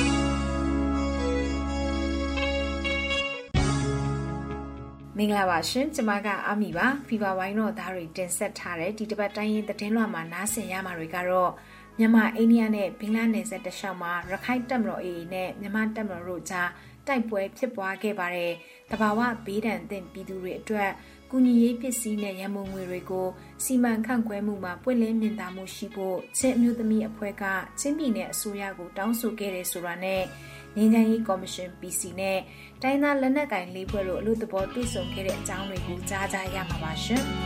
မင်္ဂလာပါရှင်ကျွန်မကအာမီပါဖီဗာဝိုင်းတော့သားတွေတင်ဆက်ထားတဲ့ဒီတစ်ပတ်တိုင်းရင်းသတင်းလွှာမှာနားဆင်ရမှာတွေကတော့မြန်မာအိန္ဒိယနဲ့ဘင်္ဂလားနယ်စပ်တလျှောက်မှာရခိုင်တပ်မတော် အေအေ နဲ့မြန်မာတပ်မတော်တို့ကြားတိုက်ပွဲဖြစ်ပွားခဲ့ပါတယ်။တဘာဝဘေးဒဏ်သင့်ပြည်သူတွေအတွက်ကုညီရေးပစ္စည်းနဲ့ရန်ပုံငွေတွေကိုစီမံခန့်ခွဲမှုမှာပွင့်လင်းမြင်သာမှုရှိဖို့ချင်းအမျိုးသမီးအဖွဲ့ကချင်းပြည်နယ်အစိုးရကိုတောင်းဆိုခဲ့တယ်ဆိုတာနဲ့ငြိမ်းချမ်းရေးကော်မရှင် ပီ စီ နဲ့တိုင်းသားလက်နက်ကိုင်လေးဖွဲ့တို့အလို့သဘောတွေ့ဆုံခဲ့တဲ့အကြောင်းတွေကိုကြားကြရမှာပါရှင်။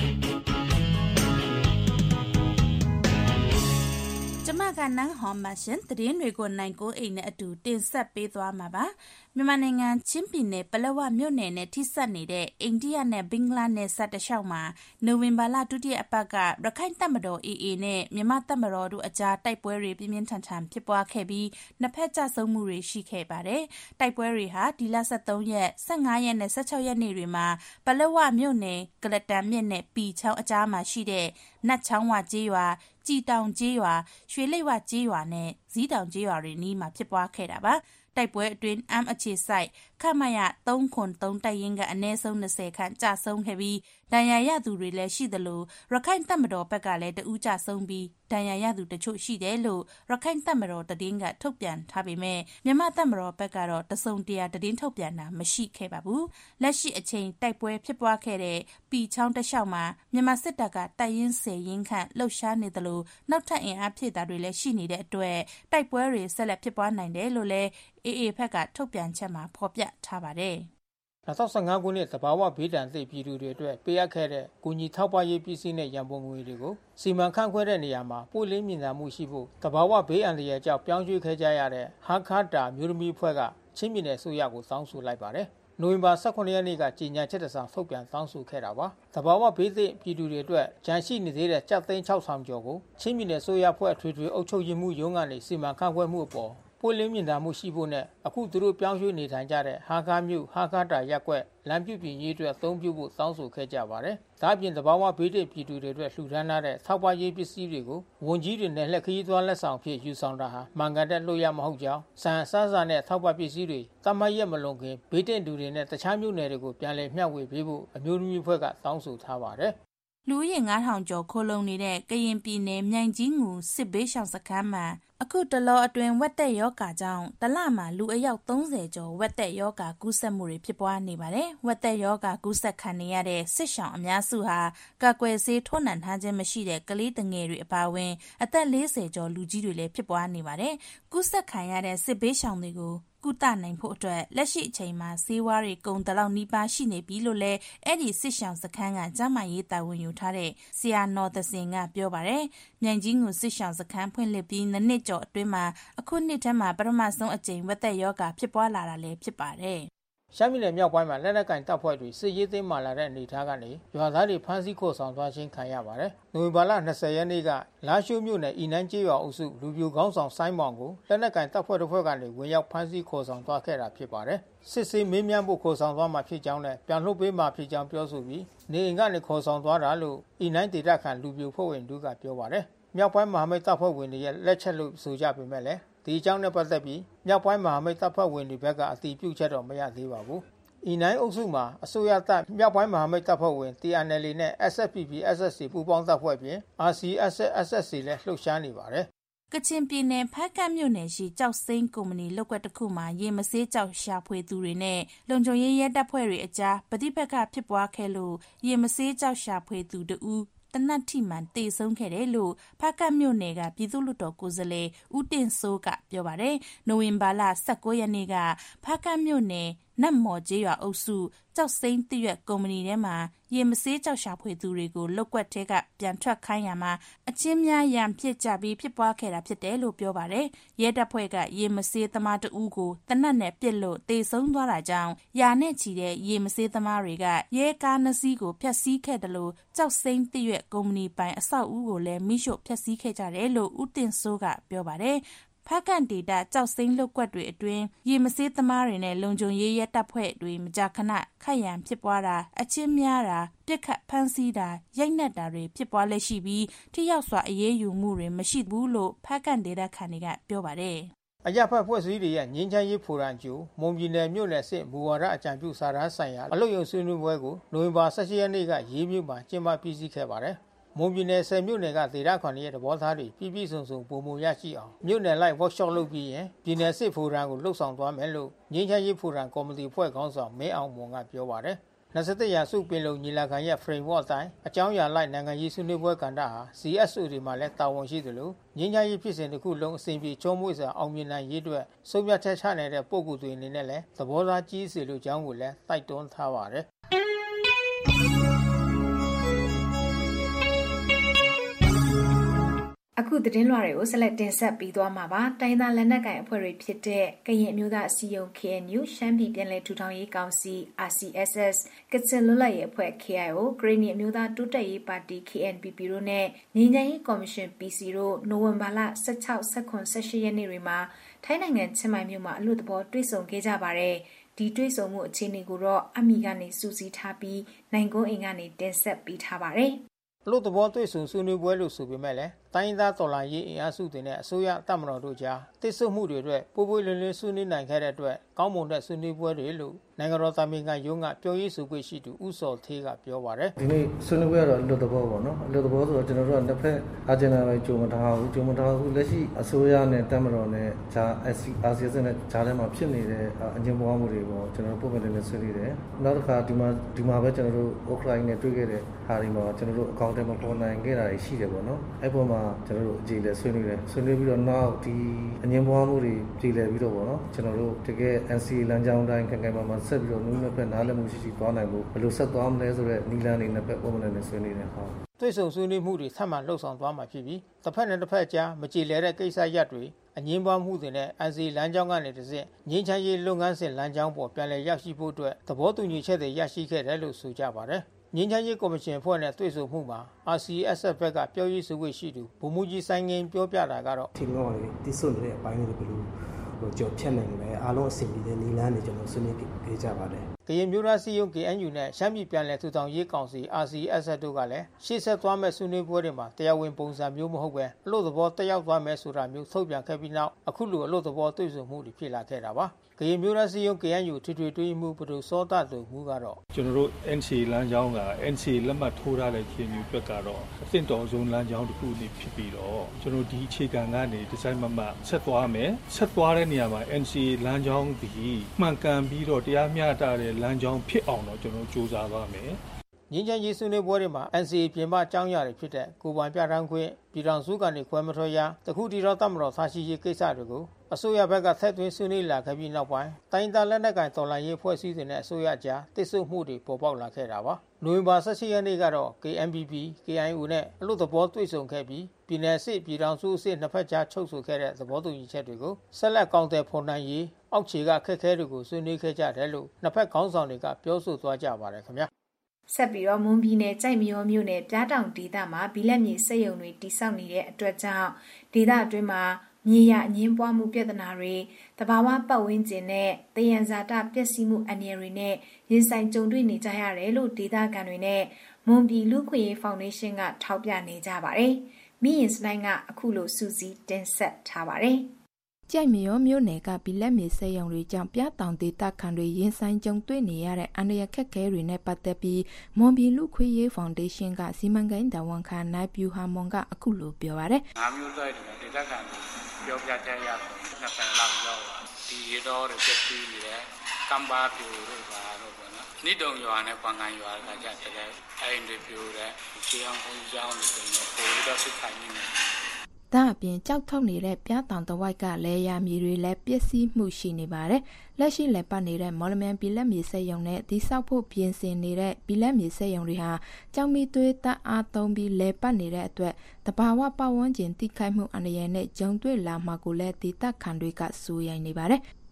ကျမကနန်းဟော်မရှင်သတင်းတွေကိုနိုင်ကိုအိမ်နဲ့အတူတင်ဆက်ပေးသွားမှာပါမြန်မာနိုင်ငံချင်းပြည်နယ်ပလက်ဝမြို့နယ်နဲ့ထိစပ်နေတဲ့အိန္ဒိယနဲ့ဘင်္ဂလားနယ်စပ်တလျှောက်မှာနိုဝင်ဘာလဒုတိယအပတ်ကရခိုင်တပ်မတော် အေအေ နဲ့မြန်မာတပ်မတော်တို့အကြားတိုက်ပွဲတွေပြင်းပြင်းထန်ထန်ဖြစ်ပွားခဲ့ပြီးနှစ်ဖက်ကြဆုံမှုတွေရှိခဲ့ပါတယ်တိုက်ပွဲတွေဟာဒီလ၁၃ရက်၁၅ရက်နဲ့၁၆ရက်နေ့တွေမှာပလက်ဝမြို့နယ်ကလတန်မြစ်နဲ့ပီချောင်းအကြားမှာရှိတဲ့နတ်ချောင်းဝကျေးရွာကြည်တောင်ကျေးရွာရွှေလိပ်ဝကျေးရွာနဲ့ဇီးတောင်ကျေးရွာတွေနီးမှာဖြစ်ပွားခဲ့တာပါတိုက်ပွဲအတွင်းအမ်အခြေစိုက်ခမရ၃ခွန်၃တိုက်ရင်ကအနည်းဆုံး၂၀ခန့်ကြာဆုံးခဲ့ပြီးဒဏ်ရာရသူတွေလည်းရှိသလိုရခိုင်တပ်မတော်ဘက်ကလည်းတဦးကြာဆုံးပြီးဒဏ်ရာရသူတချို့ရှိတယ်လို့ရခိုင်တပ်မတော်သတင်းကထုတ်ပြန်ထားပေမဲ့မြန်မာတပ်မတော်ဘက်ကတော့တစုံတရာသတင်းထုတ်ပြန်တာမရှိခဲ့ပါဘူးလက်ရှိအချိန်တိုက်ပွဲဖြစ်ပွားခဲ့တဲ့ပီချောင်းတလျှောက်မှာမြန်မာစစ်တပ်ကတိုက်ရင်၁၀ရင်ခန့်လှုပ်ရှားနေသလိုနောက်ထပ်အင်အားဖြည့်တာတွေလည်းရှိနေတဲ့အတွက်တိုက်ပွဲတွေဆက်လက်ဖြစ်ပွားနိုင်တယ်လို့လည်းအေအေဘက်ကထုတ်ပြန်ချက်မှာဖော်ပြထားပါတယ်၂၀၁၅ခုနှစ်သဘာဝဘေးဒဏ်သင့်ပြည်သူတွေအတွက်ပေးအပ်ခဲ့တဲ့ကုညီထောက်ပံ့ရေးပစ္စည်းနဲ့ရန်ပုံငွေတွေကိုစီမံခန့်ခွဲတဲ့နေရာမှာပွင့်လင်းမြင်သာမှုရှိဖို့သဘာဝဘေးအန္တရာယ်ကြောင့်ပြောင်းရွှေ့ခဲ့ကြရတဲ့ဟာခါတာမျိုးသမီးအဖွဲ့ကချင်းပြည်နယ်အစိုးရကိုတောင်းဆိုလိုက်ပါတယ်။နိုဝင်ဘာ၁၇ရက်နေ့ကကြေညာချက်တစ်စောင်ထုတ်ပြန်တောင်းဆိုခဲ့တာပါ။သဘာဝဘေးသင့်ပြည်သူတွေအတွက်ကြန့်ရှိနေသေးတဲ့ကျပ်သိန်း၆ထောင်ကျော်ကိုချင်းပြည်နယ်အစိုးရအဖွဲ့အထွေထွေအုပ်ချုပ်ရေးမှုရုံးကနေစီမံခန့်ခွဲမှုအပေါ်ပွင့်လင်းမြင်သာမှုရှိဖို့နဲ့အခုသူတို့ပြောင်းရွှေ့နေထိုင်ကြတဲ့ဟာကားမြို့ဟာကားတာရက်ကွက်လမ်းပြုပြင်ရေးအတွက်အသုံးပြုဖို့တောင်းဆိုခဲ့ကြပါတယ်။ဒါ့အပြင်သဘာဝဘေးဒဏ်ပြည်သူတွေအတွက်လှူဒါန်းထားတဲ့ထောက်ပံ့ရေးပစ္စည်းတွေကိုဝန်ကြီးတွေနဲ့လက်ခရီးသွားလက်ဆောင်ဖြစ်ယူဆောင်တာဟာမှန်ကန်တဲ့လို့ရမဟုတ်ကြောင်းစံအစားအစာနဲ့ထောက်ပံ့ပစ္စည်းတွေတမရက်မလွန်ခင်ဘေးဒဏ်သူတွေနဲ့တခြားမြို့နယ်တွေကိုပြန်လည်မျှဝေပေးဖို့အမျိုးသမီးအဖွဲ့ကတောင်းဆိုထားပါတယ်။လူရင်၅ထောင်ကျော်ခိုလုံနေတဲ့ကရင်ပြည်နယ်မြိုင်ကြီးငူစစ်ဘေးရှောင်စခန်းမှာအခုတလောအတွင်းဝက်သက်ယောဂါကြောင့်တလမှာလူအယောက်၃၀ကျော်ဝက်သက်ယောဂါကူးစက်မှုတွေဖြစ်ပွားနေပါတယ်။ဝက်သက်ယောဂါကူးစက်ခံနေရတဲ့စစ်ရှောင်အများစုဟာကာကွယ်ဆေးထိုးနှံထားခြင်းမရှိတဲ့ကလေးငယ်တွေအပါအဝင်အသက်၄၀ကျော်လူကြီးတွေလည်းဖြစ်ပွားနေပါတယ်။ကူးစက်ခံရတဲ့စစ်ဘေးရှောင်တွေကိုကုသနိုင်ဖို့အတွက်လက်ရှိအချိန်မှာဆေးဝါးတွေကုန်တလောက်နီးပါးရှိနေပြီလို့လည်းအဲ့ဒီစစ်ရှောင်စခန်းကကျန်းမာရေးတာဝန်ယူထားတဲ့ဆရာနော်သစင်ကပြောပါတယ်။မြိုင်ကြီးငူစစ်ရှောင်စခန်းဖွင့်လှစ်ပြီးနှစ်ကျော်အတွင်းမှာအခုနှစ်ထဲမှာပထမဆုံးအကြိမ်ဝက်သက်ယောဂါဖြစ်ပွားလာတာလည်းဖြစ်ပါတယ်။ရှမ်းပြည်နယ်မြောက်ပိုင်းမှာလက်နက်ကင်တပ်ဖွဲ့တွေစစ်ရေးသိမ်းမှလာတဲ့အနေအထားကနေရွာသားတွေဖမ်းဆီးခေါ်ဆောင်သွားခြင်းခံရပါတယ်။နိုဝင်ဘာလ၂၀ရက်နေ့ကလာရှိုးမြို့နယ်အီနန်းကျေးရွာအုပ်စုလူပြိုခေါင်းဆောင်ဆိုင်းမောင်ကိုလက်နက်ကင်တပ်ဖွဲ့တစ်ဖွဲ့ကနေဝင်ရောက်ဖမ်းဆီးခေါ်ဆောင်သွားခဲ့တာဖြစ်ပါတယ်။စစ်ဆေးမေးမြန်းဖို့ခေါ်ဆောင်သွားမှာဖြစ်ကြောင်းနဲ့ပြန်လှုပ်ပေးမှာဖြစ်ကြောင်းပြောဆိုပြီးနေအိမ်ကနေခေါ်ဆောင်သွားတာလို့အီနန်းဒေသခံလူပြိုဖွဲ့ဝင်တို့ကပြောပါတယ်။မြောက်ပိုင်းမဟာမိတ်တပ်ဖွဲ့ဝင်တွေရဲ့လက်ချက်လို့ဆိုကြပေမဲ့လည်းဒီအကြောင်းနဲ့ပတ်သက်ပြီးမြောက်ပိုင်းမဟာမိတ်တပ်ဖွဲ့ဝင်တွေဘက်ကအတည်ပြုချက်တော့မရသေးပါဘူး။အီနိုင်အုပ်စုမှာအစိုးရတပ်မြောက်ပိုင်းမဟာမိတ်တပ်ဖွဲ့ဝင် တီ အန် အယ် အေ နဲ့ အက်စ် အက်ဖ် ပီ ပီ အက်စ် အက်စ စီ ပူးပေါင်းတပ်ဖွဲ့ပြင် အာ စီ အက်စ် အက်စ် စီ လည်းလှုပ်ရှားနေပါတယ်။ကချင်ပြည်နယ်ဖားကန့်မြို့နယ်ရှိကြောက်စိမ်းကုမ္ပဏီလုပ်ကွက်တစ်ခုမှာရေမဆေးကြောက်ရှာဖွေသူတွေနဲ့လုံခြုံရေးရဲတပ်ဖွဲ့တွေအကြားပဋိပက္ခဖြစ်ပွားခဲ့လို့ရေမဆေးကြောက်ရှာဖွေသူတို့တနတ်ထိမှန်တေဆုံးခဲ့တယ်လို့ဖားကန့်မြို့နယ်ကပြည်သူ့လွှတ်တော်ကိုယ်စားလှယ်ဦးတင်စိုးကပြောပါတယ်။နိုဝင်ဘာလ၁၉ရက်နေ့ကဖားကန့်မြို့နယ်နတ်မော်ကျေးရွာအုပ်စုကြောက်စိမ်းတရွက်ကုမ္ပဏီထဲမှာရေမဆေးကြောက်ရှာဖွေသူတွေကိုလုတ်ကွက်ထဲကပြန်ထွက်ခိုင်းရမှာအချင်းများရန်ဖြစ်ကြပြီးဖြစ်ပွားခဲ့တာဖြစ်တယ်လို့ပြောပါတယ်။ရဲတပ်ဖွဲ့ကရေမဆေးသမားတဦးကိုတနတ်နဲ့ပစ်လို့တေဆုံးသွားတာကြောင့်ယာနဲ့ချီတဲ့ရေမဆေးသမားတွေကရဲကားနှစ်စီးကိုဖျက်ဆီးခဲ့တယ်လို့ကြောက်စိမ်းတရွက်ကုမ္ပဏီပိုင်အဆောက်အဦကိုလည်းမိရှို့ဖျက်ဆီးခဲ့ကြတယ်လို့ဦးတင်စိုးကပြောပါတယ်။ဖားကန်ဒေတာကြောက်စိမ့်လုတ်ကွက်တွေအတွင်းရေမဆေးသမားတွေနဲ့လုံခြုံရေးရဲတပ်ဖွဲ့တွေမကြာခဏခတ်ရန်ဖြစ်ပွားတာအချင်းများတာပြစ်ခတ်ဖမ်းဆီးတာရိုက်နှက်တာတွေဖြစ်ပွားလက်ရှိပြီးထိရောက်စွာအရေးယူမှုတွေမရှိဘူးလို့ဖားကန်ဒေတာခန်တွေကပြောပါတယ်အကြဖက်ဖွဲ့စည်းတွေရဲ့ငင်းချမ်းရေးဖိုရန်ကျူမွန်ပြည်နယ်မြို့နယ်စစ်မူဝါဒအကြံပြုစာတမ်းဆိုင်ရာအလုပ်ရုံဆွေးနွေးပွဲကိုနိုဝင်ဘာ၁၈ရက်နေ့ကရေးမြို့မှာကျင်းပပြီးစီးခဲ့ပါတယ်မွန်ပြည်နယ်ဆယ်မြို့နယ်ကဒေသခံတွေရဲ့သဘောထားတွေပြည်ပြည့်စုံစုံပုံမရရှိအောင်မြို့နယ်လိုက် workshop လုပ်ပြီးရင်ပြည်နယ်စစ်ဖိုရန်ကိုလှုပ်ဆောင်သွားမယ်လို့ငင်းချမ်းရေးဖိုရန်ကော်မတီဖွဲ့ခေါင်းဆောင်မင်းအောင်မွန်ကပြောပါတယ်၂၁ရာစုပင်လုံညီလာခံရဲ့ framework အတိုင်းအကြောင်းအရာလိုက်နိုင်ငံရေးဆွေးနွေးပွဲကဏ္ဍဟာ C S O တွေမှာလည်းတာဝန်ရှိသလိုငင်းချမ်းရေးဖြစ်စဉ်တစ်ခုလုံးအစဉ်ပြေချုံးမွေ့စွာအောင်မြင်နိုင်ရေးအတွက်ဆုံးဖြတ်ချက်ချနေတဲ့ပုဂ္ဂိုလ်တွေအနေနဲ့လည်းသဘောထားကြီးစေလိုကြောင်းကိုလည်းတိုက်တွန်းထားပါတယ်အခုသတင်းလွှာတွေကိုဆက်လက်တင်ဆက်ပြီးသွားမှာပါတိုင်းသားလက်နက်ကိုင်အဖွဲ့တွေဖြစ်တဲ့ကရင်အမျိုးသားအစည်းအရုံး K N U ရှမ်းပြည်ပြည်နယ်ထူထောင်ရေးကောင်စီ R C S S ကချင်လွတ်လပ်ရေးအဖွဲ့ K I O ကရင်နီအမျိုးသားတိုးတက်ရေးပါတီ K N P P တို့နဲ့ငြိမ်းချမ်းရေးကော်မရှင် P C တို့နိုဝင်ဘာလ၁၆ ၁၇ ၁၈ရက်နေ့တွေမှာထိုင်းနိုင်ငံချင်းမိုင်မြို့မှာအလို့တဘောတွေ့ဆုံခဲ့ကြပါတယ်ဒီတွေ့ဆုံမှုအခြေအနေကိုတော့အမိကနေစူးစီးထားပြီးနိုင်ကုန်းအိမ်ကနေတင်ဆက်ပေးထားပါတယ်အလို့တဘောတွေ့ဆုံဆွေးနွေးပွဲလို့ဆိုပေမဲ့လည်းတိုင်းသားတော်လှန်ရေးအင်အားစုတွေနဲ့အစိုးရတပ်မတော်တို့ကြားတိစုမှုတွေအတွက်ပိုးပွေးလင်းလင်းဆွေးနွေးနိုင်ခဲ့တဲ့အတွက်ကောင်းမွန်တဲ့ဆွေးနွေးပွဲတွေလို့နိုင်ငံတော်သမ္မတရုံးကပြောရေးဆိုခွင့်ရှိသူဦးစောသေးကပြောပါတယ်ဒီနေ့ဆွေးနွေးပွဲကတော့အလို့တဘောပေါ့နော်အလို့တဘောဆိုတော့ကျွန်တော်တို့ကတစ်ဖက်အာဂျင်နာပဲကြိုမထားဘူးကြိုမထားဘူးလက်ရှိအစိုးရနဲ့တပ်မတော်နဲ့ဂျာ R C S နဲ့ဂျာထဲမှာဖြစ်နေတဲ့အငြင်းပွားမှုတွေပေါ့ကျွန်တော်တို့ပုံမှန်လည်းဆွေးနွေးတယ်နောက်တစ်ခါဒီမှာဒီမှာပဲကျွန်တော်တို့ Ukraine နဲ့တွေ့ခဲ့တဲ့ဟာဒီမှာကျွန်တော်တို့အကောင့်ထဲမှာပေါ်နိုင်ခဲ့တာရှိတယ်ပေါ့နော်အဲ့ပေါ်မှာကျွန်တော်တို့အခြေလဲဆွေးနွေးတယ်ဆွေးနွေးပြီးတော့နောက်ဒီအငြင်းပွားမှုတွေပြည်လဲပြီးတော့ပေါ့နော်ကျွန်တော်တို့တကယ် N C A လမ်းကြောင်းတိုင်းခိုင်ခိုင်မာမာဆက်ပြီးတော့နည်းနည်းပဲနားလည်မှုရှိရှိသွားနိုင်ဖို့ဘယ်လိုဆက်သွားမလဲဆိုတဲ့နည်းလမ်းတွေနဲ့ပဲပုံမှန်နဲ့ဆွေးနွေးတယ်ဟုတ်တွေ့ဆုံဆွေးနွေးမှုတွေထပ်မံလှုပ်ဆောင်သွားမှာဖြစ်ပြီးတစ်ဖက်နဲ့တစ်ဖက်ကြားမကြေလည်တဲ့ကိစ္စရပ်တွေအငြင်းပွားမှုတွေနဲ့ N C A လမ်းကြောင်းကနေတစ်ဆင့်ငြိမ်းချမ်းရေးလုပ်ငန်းစဉ်လမ်းကြောင်းပေါ်ပြန်လည်ရောက်ရှိဖို့အတွက်သဘောတူညီချက်တွေရရှိခဲ့တယ်လို့ဆိုကြပါတယ်ငင်းချမ်းရေးကော်မရှင်ဖွဲ့နဲ့တွေ့ဆုံမှုမှာ R C S S ဘက်ကပြောရေးဆိုခွင့်ရှိသူဗိုလ်မှူးကြီးစိုင်းငင်းပြောပြတာကတော့ထင်တော့လေတိစုံနေတဲ့အပိုင်းတွေဘယ်လိုဟိုကြော်ဖြတ်နိုင်လဲအားလုံးအဆင်ပြေတဲ့နည်းလမ်းတွေကျွန်တော်ဆွေးနွေးခဲ့ကြပါတယ်ကရင်မျိုးသားစီယုံ K N U နဲ့ရှမ်းပြည်ပြည်နယ်ထူထောင်ရေးကောင်စီ R C S S တို့ကလည်းရှေ့ဆက်သွားမဲ့ဆွေးနွေးပွဲတွေမှာတရားဝင်ပုံစံမျိုးမဟုတ်ပဲအလို့သဘောတက်ရောက်သွားမယ်ဆိုတာမျိုးထုတ်ပြန်ခဲ့ပြီးနောက်အခုလိုအလို့သဘောတွေ့ဆုံမှုတွေဖြစ်လာခဲ့တာပါကရင်မျိုးသားစီယုံ K N U ထွေထွေတွေးမှုဘဒုစောတတူမှုကတော့ကျွန်တော်တို့ N C A လမ်းကြောင်းက N C A လက်မှတ်ထိုးထားတဲ့ K N U ဘက်ကတော့အသင့်တော်ဆုံးလမ်းကြောင်းတစ်ခုနေဖြစ်ပြီးတော့ကျွန်တော်ဒီအခြေခံကနေဒီဇိုင်းမမဆက်သွားမယ်ဆက်သွားတဲ့နေရာမှာ N C A လမ်းကြောင်းဒီမှန်ကန်ပြီးတော့တရားမျှတတဲ့လမ်းကြောင်းဖြစ်အောင်တော့ကျွန်တော်စူးစမ်းပါမယ်ငင်းချမ်းရေးဆွေးနွေးပွဲတွေမှာ N C A ပြင်ပအကြောင်းအရာတွေဖြစ်တဲ့ကိုယ်ပိုင်ပြဋ္ဌာန်းခွင့်ပြည်ထောင်စုကနေခွဲမထွက်ရတခုတည်တော့တတ်မတော်ထားရှိရေးကိစ္စတွေကိုအစိုးရဘက်ကထည့်သွင်းဆွေးနွေးလာခဲ့ပြီးနောက်ပိုင်းတိုင်းဒေသလက်နက်ကိုင်တော်လှန်ရေးဖွဲ့စည်းတွေနဲ့အစိုးရကြားတိစုမှုတွေပေါ်ပေါက်လာခဲ့တာပါနိုဝင်ဘာ၁၈ရက်နေ့ကတော့ K N P P K I O နဲ့အလို့သဘောတွေ့ဆုံခဲ့ပြီးပြည်내စစ်ပြည်ထောင်စုစစ်နှစ်ဖက်ကြားချုပ်ဆိုခဲ့တဲ့သဘောတူညီချက်တွေကိုဆက်လက်ကောင်တယ်ဖော်နိုင်ရေးအောက်ခြေကခက်ခဲတွေကိုဆွေးနွေးခဲ့ကြတယ်လို့နှစ်ဖက်ခေါင်းဆောင်တွေကပြောဆိုသွားကြပါတယ်ခင်ဗျာဆက်ပြီးတော့မွန်ပြည်နယ်ကြိုက်မရောမြို့နယ်ပြားတောင်ဒေသမှာဘီလက်မြေစက်ရုံတွေတိစောက်နေတဲ့အတွက်ကြောင့်ဒေသအတွင်းမှာမြေရအငင်းပွားမှုပြဿနာတွေတဘာဝပတ်ဝန်းကျင်နဲ့တယံဇာတပျက်စီးမှုအန္တရာယ်တွေနဲ့ရင်ဆိုင်ကြုံတွေ့နေကြရတယ်လို့ဒေသခံတွေနဲ့မွန်ပြည်လူ့ခွင့်ရေးဖောင်ဒေးရှင်းကထောက်ပြနေကြပါတယ်။မိရင်စတိုင်းကအခုလိုစူးစီးတင်ဆက်ထားပါတယ်။ကြိုက်မရောမြို့နယ်ကဘီလက်မြေစက်ရုံတွေကြောင့်ပြတောင်ဒေသခံတွေရင်ဆိုင်ကြုံတွေ့နေရတဲ့အန္တရာယ်ခက်ခဲတွေနဲ့ပတ်သက်ပြီးမွန်ပြည်လူ့ခွင့်ရေးဖောင်ဒေးရှင်းကစီမံကိန်းတာဝန်ခံနိုင်ပြူဟာမွန်ကအခုလိုပြောပါတယ်။ငါမျိုးတိုက်တယ်ဒေသခံတွေပြောပြချက်ရတော့နှစ်ဆယ်လောက်ရောက်လာဒီရတော့တွေပြည့်ပြီးနေတယ်ကမ်ဘာပြူတွေပါတော့ပေါ့နော်။နိတုံရွာနဲ့ပန်ကန်ရွာကကြတဲ့အိမ်တွေပြူတဲ့ရှေးအောင်ဘုံကျောင်းတွေဆိုရင်ပိုတော့စစ်ခိုင်းနေတယ်ဒါအပြင်ကြောက်ထုတ်နေတဲ့ပြားတောင်တဝိုက်ကလဲရမြေတွေလည်းပျက်စီးမှုရှိနေပါတယ်။လက်ရှိလည်းပတ်နေတဲ့မော်လမြိုင်ဘီလက်မြေစက်ရုံနဲ့ဒီဆောက်ဖို့ပြင်ဆင်နေတဲ့ဘီလက်မြေစက်ရုံတွေဟာကြောင်မီသွေးတပ်အားသုံးပြီးလဲပတ်နေတဲ့အတွက်တဘာဝပတ်ဝန်းကျင်တိခိုက်မှုအန္တရာယ်နဲ့ဂျုံတွေ့လာမှာကိုလည်းဒေသခံတွေကစိုးရိမ်နေပါတယ်။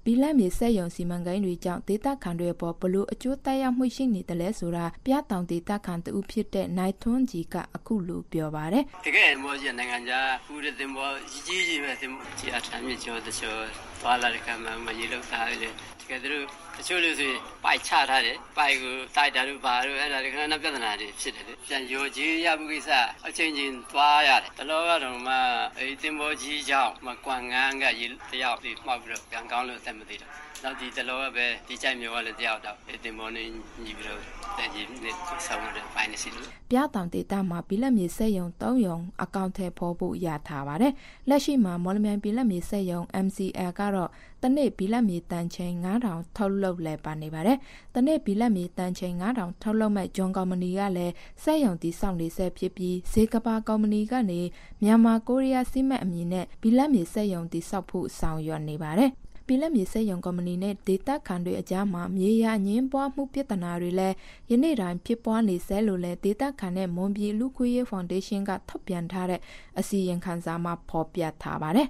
ဘီလက်မြေစက်ရုံစီမံကိန်းတွေကြောင့်ဒေသခံတွေပေါ်ဘလို့အကျိုးသက်ရောက်မှုရှိနေတယ်လဲဆိုတာပြတောင်ဒေသခံတူဖြစ်တဲ့နိုင်ထွန်းကြီးကအခုလိုပြောပါတယ်တကယ်မောကြီးနိုင်ငံခြားဦးတဲ့တင်ပေါ်ကြီးကြီးကြီးပဲတင်ကြီးအထမ်းမြစ်ကျော်တချို့သွားလာတဲ့ကမှမရေလောက်သားလေတကယ်သူတို့တချို့လူဆိုပိုက်ချထားတယ်ပိုက်ကိုတိုက်တာတို့ဘာတို့အဲ့ဒါတွေခဏခဏပြဿနာတွေဖြစ်တယ်လေပြန်ရောကြီးရမှုကိစ္စအချင်းချင်းသွားရတယ်တလောကတော့မှအဲ့တင်ပေါ်ကြီးကြောင့်မကွန်ငန်းကရေတယောက်ဒီမှောက်ပြီးတော့ပြန်ကောင်းလို့တက်မသိတော့နောက်ဒီတလောကပဲဒီကြိုက်မျိုးကလည်းတယောက်တော့အဲ့တင်ပေါ်နေညီပြီးတော့တဲ့ကြီးနဲ့ဆောင်းတဲ့ပိုင်းနေစီလို့ပြတောင်ဒေသမှာဘီလက်မြေစက်ရုံသုံးရုံအကောင့်ထဲပေါ်ဖို့ရထားပါတယ်လက်ရှိမှာမော်လမြိုင်ဘီလက်မြေစက်ရုံ M C L ကတော့တနေ့ဘီလက်မြေတန်ချိန်ငါးထောင်ထုတ်လုပ်လဲပါနေပါတယ်တနေ့ဘီလက်မြေတန်ချိန်ငါးထောင်ထုတ်လုပ်မဲ့ဂျွန်ကုမ္ပဏီကလည်းစက်ရုံတည်ဆောက်နေဆဲဖြစ်ပြီးဈေးကဘာကုမ္ပဏီကနေမြန်မာကိုရီးယားစီမံအမည်နဲ့ဘီလက်မြေစက်ရုံတည်ဆောက်ဖို့ဆောင်ရွက်နေပါတယ်ဘီလက်မြေစက်ရုံကုမ္ပဏီနဲ့ဒေသခံတွေအကြားမှာမြေယာညင်းပွားမှုပြဿနာတွေလည်းယနေ့တိုင်းဖြစ်ပွားနေဆဲလို့လည်းဒေသခံနဲ့မွန်ပြည်လူခွေရေးဖောင်ဒေးရှင်းကထုတ်ပြန်ထားတဲ့အစီရင်ခံစာမှာဖော်ပြထားပါတယ်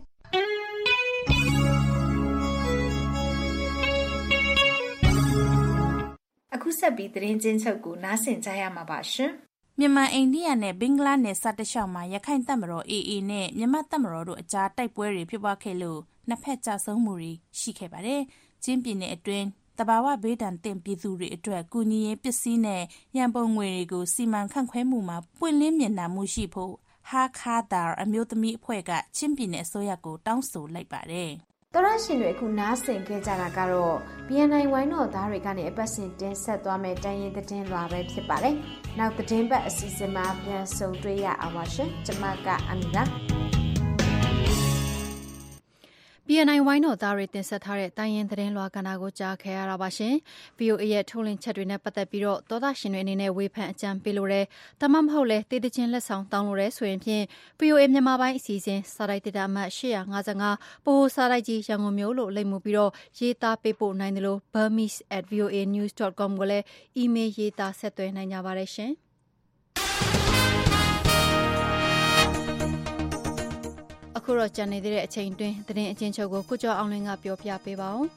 အခုဆက်ပြီးသတင်းချင်းချုပ်ကိုနားဆင်ကြရမှာပါရှင်မြန်မာအိန္ဒိယနဲ့ဘင်္ဂလားနယ်စပ်တလျှောက်မှာရခိုင်တပ်မတော် A A နဲ့မြန်မာတပ်မတော်တို့အကြားတိုက်ပွဲတွေဖြစ်ပွားခဲ့လို့နှစ်ဖက်ကြဆုံးမှုတွေရှိခဲ့ပါတယ်။ချင်းပြည်နယ်အတွင်းတဘာဝဘေးဒဏ်သင့်ပြည်သူတွေအတွက်ကုညီရေးပစ္စည်းနဲ့ရန်ပုံငွေတွေကိုစီမံခန့်ခွဲမှုမှာပွင့်လင်းမြင်သာမှုရှိဖို့ဟာခါတာအမျိုးသမီးအဖွဲ့ကချင်းပြည်နယ်အစိုးရကိုတောင်းဆိုလိုက်ပါတယ်။တော်ရရှင်တွေအခုနားဆင်ခဲ့ကြတာကတော့ B N I ဝိုင်းတော်သားတွေကနေအပတ်စဉ်တင်ဆက်သွားမယ့်တန်ရင်သတင်းလွှာပဲဖြစ်ပါတယ်။နောက်သတင်းပတ်အစီအစဉ်မှာပြန်ဆုံတွေ့ရအောင်ပါရှင်။ကျွန်မကအမီလာ B N I ဝိုင်းတော်သားတွေတင်ဆက်ထားတဲ့တိုင်းရင်းသတင်းလွှာကဏ္ဍကိုကြားခဲ့ရတာပါရှင်။ V O A ရဲ့ထုတ်လွှင့်ချက်တွေနဲ့ပတ်သက်ပြီးတော့သောသားရှင်တွေအနေနဲ့ဝေဖန်အကြံပေးလို့ရတယ်။ဒါမှမဟုတ်လဲတည်တခြင်းလက်ဆောင်တောင်းလို့ရဆိုရင်ဖြင့် V O A မြန်မာပိုင်းအစီအစဉ်စာရိုက်ဒေတာအမှတ်၈၅၅ပိုဟိုစာရိုက်ကြီးရန်ကုန်မြို့လို့လိပ်မှုပြီးတော့ရေးသားပေးပို့နိုင်တယ်လို့ burmese at v o a news dot com ကိုလည်းအီးမေးလ်ရေးသားဆက်သွယ်နိုင်ကြပါတယ်ရှင်။အခုတော့ကြံနေတဲ့အချိန်တွင်းသတင်းအချင်းချုပ်ကိုကုကျော်အောင်လင်းကပြောပြပေးပါဦး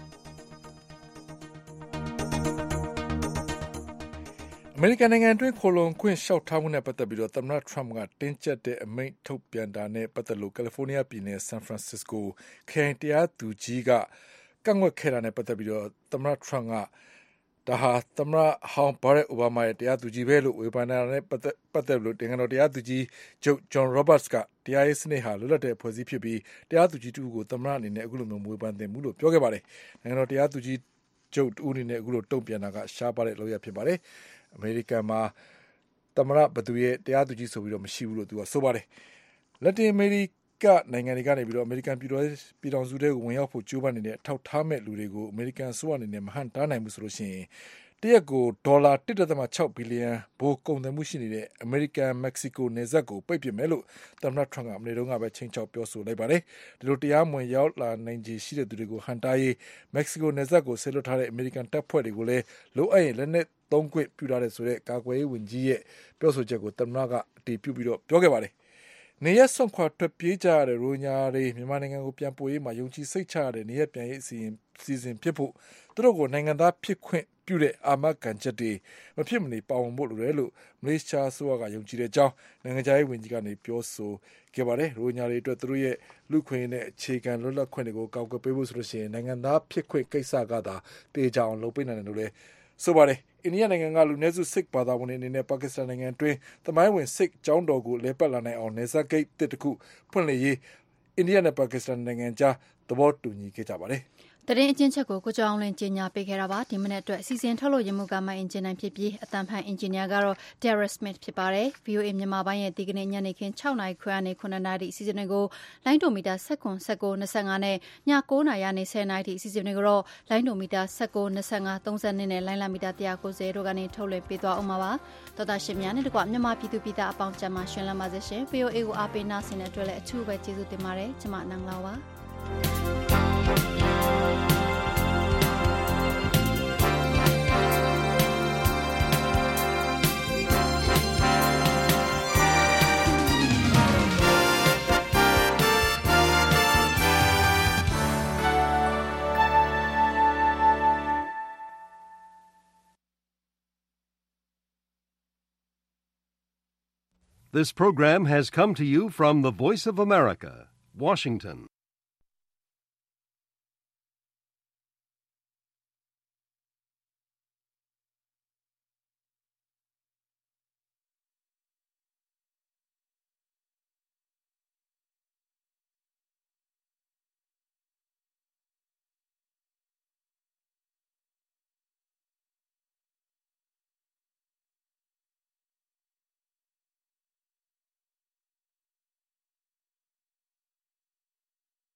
အမေရိကန်နိုင်ငံအတွင်းခိုလုံခွင့်လျှောက်ထားမှုနဲ့ပတ်သက်ပြီးတော့သမ္မတထရမ့်ကတင်းကျပ်တဲ့အမိန့်ထုတ်ပြန်တာနဲ့ပတ်သက်လို့ကယ်လီဖိုးနီးယားပြည်နယ်ဆန်ဖရန်စစ္စကိုခရိုင်တရားသူကြီးကကန့်ကွက်ခဲ့တာနဲ့ပတ်သက်ပြီးတော့သမ္မတထရမ့်ကဒါဟာသမ္မတဟောင်းဘာရက်အိုဘားမားရဲ့တရားသူကြီးပဲလို့ဝေဖန်တာနဲ့ပတ်သက်ပတ်သက်လို့တင်ကတော့တရားသူကြီးဂျုတ်ဂျွန်ရောဘတ်စ်ကတရားရေးစနစ်ဟာလွတ်လပ်တဲ့ဖွဲ့စည်းဖြစ်ပြီးတရားသူကြီးတူကိုသမ္မတအနေနဲ့အခုလိုမျိုးဝေဖန်သင့်ဘူးလို့ပြောခဲ့ပါတယ်။နိုင်ငံတော်တရားသူကြီးဂျုတ်တူအနေနဲ့အခုလိုတုံ့ပြန်တာကရှားပါတဲ့လုပ်ရဖြစ်ပါတယ်။အမေရိကန်မှာသမ္မတဘသူရဲ့တရားသူကြီးဆိုပြီးတော့မရှိဘူးလို့သူကဆိုပါတယ်။လက်တင်အမေရိကနိုင်ငံတွေကနေပြီးတော့အမေရိကန်ပြည်တော်ပြည်တော်စုတွေကိုဝင်ရောက်ဖို့ကြိုးပမ်းနေတဲ့အထောက်ထားမဲ့လူတွေကိုအမေရိကန်အစိုးရအနေနဲ့မဟန့်တားနိုင်ဘူးဆိုလို့ရှိရင်တရက်ကိုဒေါ်လာ တစ်ဒသမခြောက်ဘီလီယံဘိုးကုန်သွယ်မှုရှိနေတဲ့အမေရိကန်မက္ကဆီကိုနယ်စပ်ကိုပိတ်ပစ်မယ်လို့သမ္မတထရမ့်ကမနေ့တုန်းကပဲချိန်ချောက်ပြောဆိုလိုက်ပါတယ်ဒီလိုတရားမဝင်ရောက်လာနိုင်ခြေရှိတဲ့သူတွေကိုဟန့်တားရေးမက္ကဆီကိုနယ်စပ်ကိုဆက်လွှတ်ထားတဲ့အမေရိကန်တပ်ဖွဲ့တွေကိုလည်းလိုအပ်ရင်လက်နက်သုံးခွင့်ပြုထားတဲ့ဆိုတဲ့ကာကွယ်ရေးဝန်ကြီးရဲ့ပြောဆိုချက်ကိုသမ္မတကအတည်ပြုပြီးတော့ပြောခဲ့ပါတယ်နေရဆုံးခွာထွက်ပြေးကြရတဲ့ရိုညာတွေမြန်မာနိုင်ငံကိုပြန်ပို့ရေးမှာယုံကြည်စိတ်ချရတဲ့နေရပြန်ရေးအစီအစဉ်ဖြစ်ဖို့သူတို့ကိုနိုင်ငံသားဖြစ်ခွင့်ပြုတဲ့အာမခံချက်တွေမဖြစ်မနေပါဝင်ဖို့လိုတယ်လို့မလေးရှားအစိုးရကယုံကြည်တဲ့အကြောင်းနိုင်ငံခြားရေးဝန်ကြီးကနေပြောဆိုခဲ့ပါတယ်ရိုညာတွေအတွက်သူတို့ရဲ့လူခွင့်နဲ့အခြေခံလွတ်လပ်ခွင့်တွေကိုကောက်ကွယ်ပေးဖို့ဆိုလို့ရှိရင်နိုင်ငံသားဖြစ်ခွင့်ကိစ္စကသာတေချာအောင်လုပ်ပေးနိုင်တယ်လို့လည်းဆိုပါတယ်အိန္ဒိယနိုင်ငံကလူနည်းစုစစ်ဘာသာဝင်တွေအနေနဲ့ပါကစ္စတန်နိုင်ငံအတွင်းသမိုင်းဝင်စစ်ကျောင်းတော်ကိုလဲပတ်လာနိုင်အောင်နေဆက်ဂိတ်တစ်ခုဖွင့်လှစ်ရေးအိန္ဒိယနဲ့ပါကစ္စတန်နိုင်ငံကြားသဘောတူညီခဲ့ကြပါတယ်သတင်းအချင်းချက်ကိုကိုကျော်အောင်လင်းကြီးညာပေးခဲ့တာပါဒီမနေ့အတွက်စီစဉ်ထုတ်လို့ရမှုကမှအင်ဂျင်နိုင်ဖြစ်ပြီးအတန်ဖန်အင်ဂျင်နီယာကတော့ Derek Smith ဖြစ်ပါတယ် V O A မြန်မာပိုင်းရဲ့ဒီကနေ့ညနေခင်း၆နာရီခွဲကနေ9နာရီအစီအစဉ်တွေကိုလိုင်းဒိုမီတာ၁၉ ၁၉ ၂၅နဲ့ည9နာရီကနေ၁၀နာရီအစီအစဉ်တွေကိုတော့လိုင်းဒိုမီတာ၁၉ ၂၅ ၃၂နဲ့လိုင်းလာမီတာ၁၉၀တို့ကနေထုတ်လွှင့်ပေးသွားအောင်ပါတော်တာရှင်များနဲ့တကွမြန်မာပြည်သူပြည်သားအပေါင်းကျမရှင်လမ်းပါစေရှင် V O A ကိုအားပေးနာဆင်တဲ့အတွက်လည်းအထူးပဲကျေးဇူးတင်ပါတယ်ကျွန်မနန်းလာပါ This program has come to you from the Voice of America, Washington.